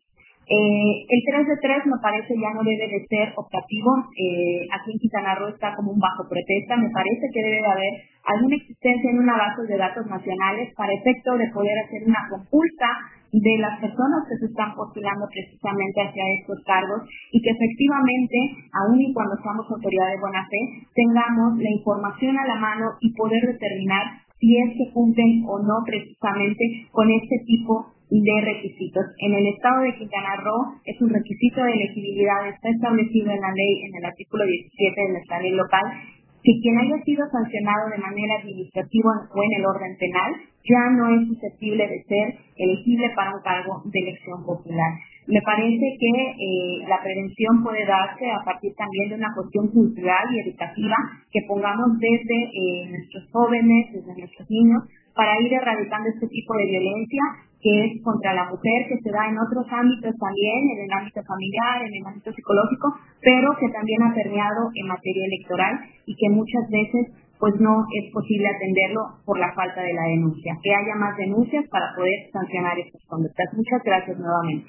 El 3 de 3 me parece ya no debe de ser optativo. Aquí en Quintana Roo está como un bajo protesta. Me parece que debe de haber alguna existencia en una base de datos nacionales para efecto de poder hacer una consulta de las personas que se están postulando precisamente hacia estos cargos y que efectivamente, aun y cuando seamos autoridad de buena fe, tengamos la información a la mano y poder determinar si es que cumplen o no precisamente con este tipo de requisitos. En el estado de Quintana Roo es un requisito de elegibilidad, está establecido en la ley, en el artículo 17 de nuestra ley local, que quien haya sido sancionado de manera administrativa o en el orden penal ya no es susceptible de ser elegible para un cargo de elección popular. Me parece que la prevención puede darse a partir también de una cuestión cultural y educativa que pongamos desde nuestros jóvenes, desde nuestros niños, para ir erradicando este tipo de violencia que es contra la mujer, que se da en otros ámbitos también, en el ámbito familiar, en el ámbito psicológico, pero que también ha permeado en materia electoral y que muchas veces pues no es posible atenderlo por la falta de la denuncia. Que haya más denuncias para poder sancionar estas conductas. Muchas gracias nuevamente.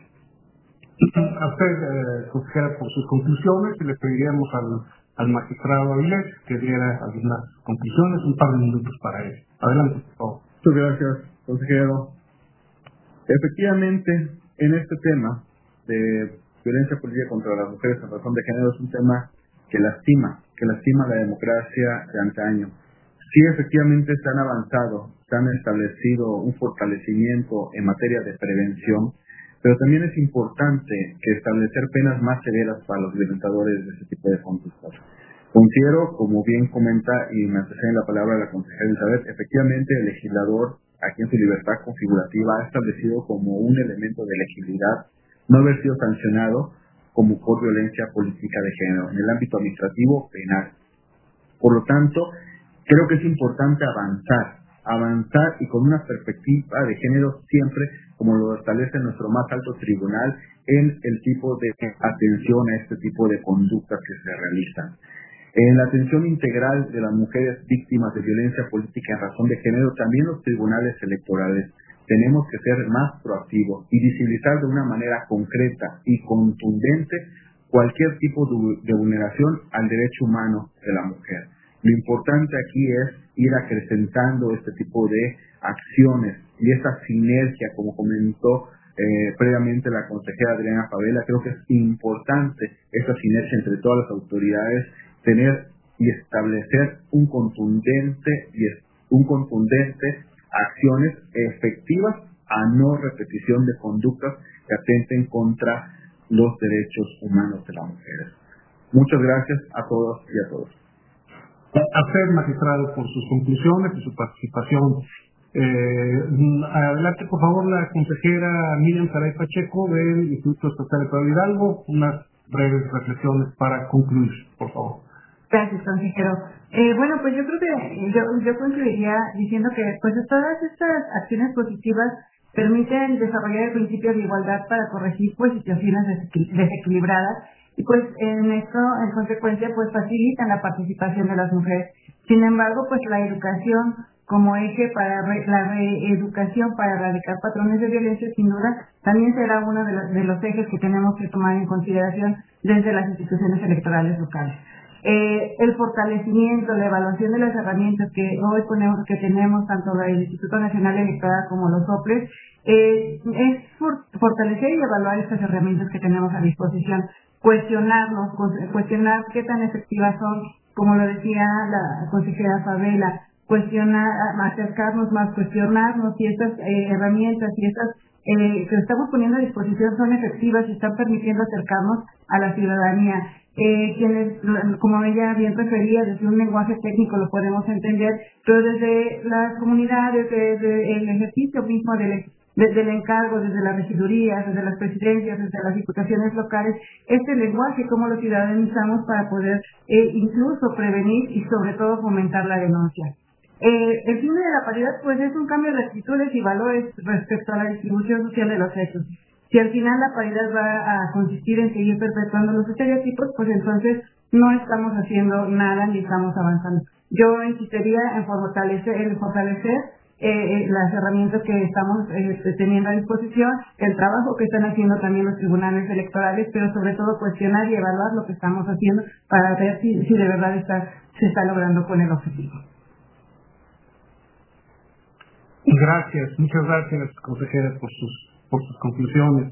A usted, consejera, por sus conclusiones, y le pediríamos al magistrado Avilés que diera algunas conclusiones, un par de minutos para él. Adelante, por favor. Muchas gracias, consejero. Efectivamente, en este tema de violencia política contra las mujeres en razón de género es un tema que lastima la democracia de antaño. Sí, efectivamente se han avanzado, se han establecido un fortalecimiento en materia de prevención, pero también es importante que establecer penas más severas para los violentadores de ese tipo de conductas. Considero, como bien comenta y me antecede la palabra la consejera Elizabeth, efectivamente el legislador, aquí en su libertad configurativa, ha establecido como un elemento de elegibilidad no haber sido sancionado como por violencia política de género en el ámbito administrativo penal. Por lo tanto, creo que es importante avanzar y con una perspectiva de género siempre, como lo establece nuestro más alto tribunal, en el tipo de atención a este tipo de conductas que se realizan. En la atención integral de las mujeres víctimas de violencia política en razón de género, también los tribunales electorales tenemos que ser más proactivos y visibilizar de una manera concreta y contundente cualquier tipo de vulneración al derecho humano de la mujer. Lo importante aquí es ir acrecentando este tipo de acciones y esa sinergia, como comentó previamente la consejera Adriana Favela. Creo que es importante esa sinergia entre todas las autoridades, tener y establecer un contundente acciones efectivas a no repetición de conductas que atenten contra los derechos humanos de las mujeres. Muchas gracias a todos y a todos. A usted, magistrado, por sus conclusiones y su participación. Adelante, por favor, la consejera Miriam Saray Pacheco del Instituto Estatal Electoral Hidalgo, unas breves reflexiones para concluir, por favor. Gracias, consejero. Bueno, pues yo creo que yo concluiría diciendo que pues todas estas acciones positivas permiten desarrollar el principio de igualdad para corregir pues situaciones desequilibradas y pues en esto, en consecuencia, pues facilitan la participación de las mujeres. Sin embargo, pues la educación como eje para la reeducación para erradicar patrones de violencia, sin duda, también será uno de los ejes que tenemos que tomar en consideración desde las instituciones electorales locales. El fortalecimiento, la evaluación de las herramientas que hoy tenemos tanto el Instituto Nacional Electoral como los OPLES, es fortalecer y evaluar estas herramientas que tenemos a disposición, cuestionar qué tan efectivas son, como lo decía la consejera Favela, acercarnos más, cuestionarnos si estas herramientas y estas que estamos poniendo a disposición son efectivas y están permitiendo acercarnos a la ciudadanía. Quienes, como ella bien refería, desde un lenguaje técnico lo podemos entender, pero desde las comunidades, desde el ejercicio mismo desde el encargo, desde las regidurías, desde las presidencias, desde las diputaciones locales, este lenguaje, cómo lo ciudadanizamos para poder incluso prevenir y sobre todo fomentar la denuncia. El fin de la paridad pues es un cambio de actitudes y valores respecto a la distribución social de los hechos. Si al final la paridad va a consistir en seguir perpetuando los estereotipos, pues entonces no estamos haciendo nada ni estamos avanzando. Yo insistiría en fortalecer las herramientas que estamos teniendo a disposición, el trabajo que están haciendo también los tribunales electorales, pero sobre todo cuestionar y evaluar lo que estamos haciendo para ver si de verdad se está logrando con el objetivo. Muchas gracias, consejera, por sus conclusiones.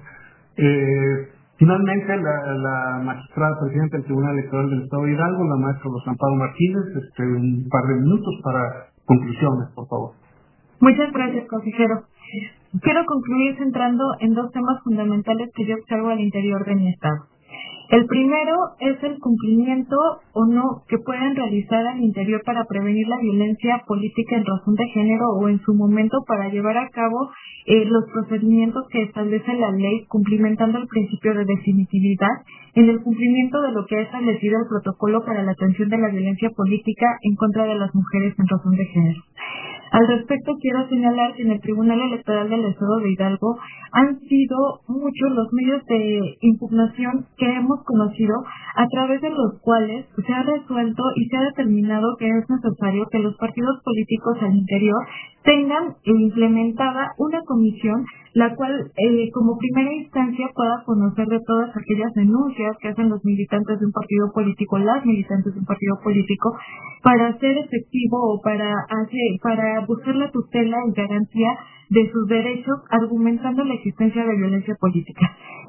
Finalmente, la magistrada presidenta del Tribunal Electoral del Estado de Hidalgo, la maestra Rosa Amparo Martínez, un par de minutos para conclusiones, por favor. Muchas gracias, consejero. Quiero concluir centrando en dos temas fundamentales que yo observo al interior de mi estado. El primero es el cumplimiento o no que pueden realizar al interior para prevenir la violencia política en razón de género o en su momento para llevar a cabo los procedimientos que establece la ley, cumplimentando el principio de definitividad en el cumplimiento de lo que ha establecido el protocolo para la atención de la violencia política en contra de las mujeres en razón de género. Al respecto, quiero señalar que en el Tribunal Electoral del Estado de Hidalgo han sido muchos los medios de impugnación que hemos conocido, a través de los cuales se ha resuelto y se ha determinado que es necesario que los partidos políticos al interior tengan implementada una comisión la cual como primera instancia pueda conocer de todas aquellas denuncias que hacen los militantes de un partido político, las militantes de un partido político, para hacer efectivo o para buscar la tutela y garantía de sus derechos, argumentando la existencia de violencia política.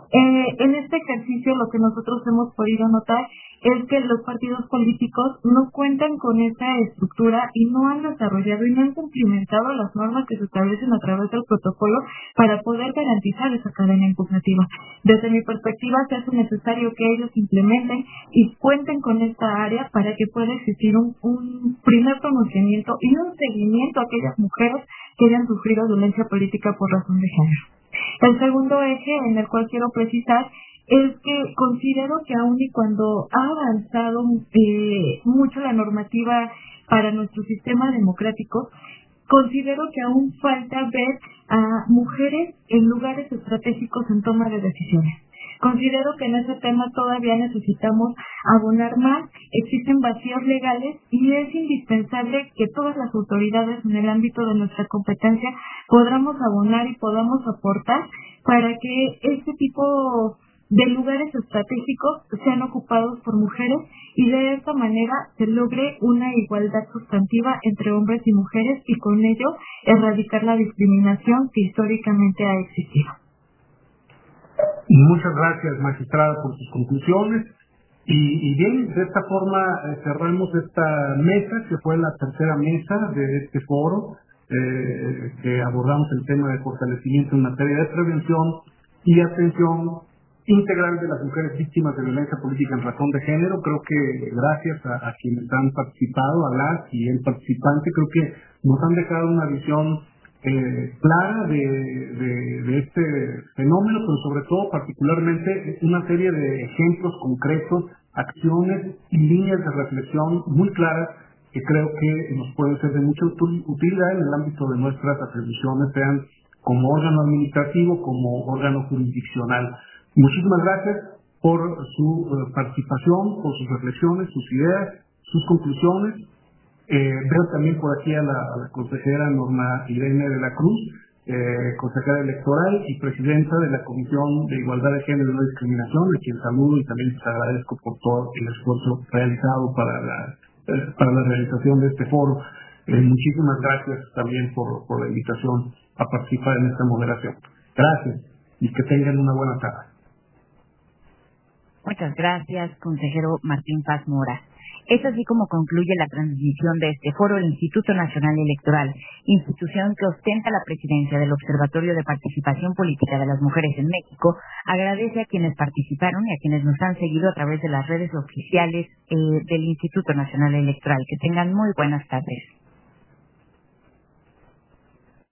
En este ejercicio lo que nosotros hemos podido notar es que los partidos políticos no cuentan con esa estructura y no han desarrollado y no han cumplimentado las normas que se establecen a través del protocolo para poder garantizar esa cadena impugnativa. Desde mi perspectiva, se hace necesario que ellos implementen y cuenten con esta área para que pueda existir un primer pronunciamiento y un seguimiento a aquellas mujeres que hayan sufrido violencia política por razón de género. El segundo eje en el cual quiero precisar es que considero que aun y cuando ha avanzado mucho la normativa para nuestro sistema democrático, considero que aún falta ver a mujeres en lugares estratégicos en toma de decisiones. Considero que en ese tema todavía necesitamos abonar más, existen vacíos legales y es indispensable que todas las autoridades en el ámbito de nuestra competencia podamos abonar y podamos aportar para que este tipo de lugares estratégicos sean ocupados por mujeres y de esta manera se logre una igualdad sustantiva entre hombres y mujeres y con ello erradicar la discriminación que históricamente ha existido. Muchas gracias, magistrada, por sus conclusiones. Y bien, de esta forma cerramos esta mesa, que fue la tercera mesa de este foro, que abordamos el tema de fortalecimiento en materia de prevención y atención integral de las mujeres víctimas de violencia política en razón de género. Creo que gracias a quienes han participado, a las y el participante, creo que nos han dejado una visión clara de este fenómeno, pero sobre todo particularmente una serie de ejemplos concretos, acciones y líneas de reflexión muy claras que creo que nos pueden ser de mucha utilidad en el ámbito de nuestras atribuciones, sean como órgano administrativo, como órgano jurisdiccional. Muchísimas gracias por su participación, por sus reflexiones, sus ideas, sus conclusiones. Veo también por aquí a la consejera Norma Irene de la Cruz, consejera electoral y presidenta de la Comisión de Igualdad de Género y No Discriminación, a quien saludo y también les agradezco por todo el esfuerzo realizado para la realización de este foro. Muchísimas gracias también por la invitación a participar en esta moderación. Gracias y que tengan una buena tarde. Muchas gracias, consejero Martín Paz Mora. Es así como concluye la transmisión de este foro el Instituto Nacional Electoral, institución que ostenta la presidencia del Observatorio de Participación Política de las Mujeres en México. Agradece a quienes participaron y a quienes nos han seguido a través de las redes oficiales del Instituto Nacional Electoral. Que tengan muy buenas tardes.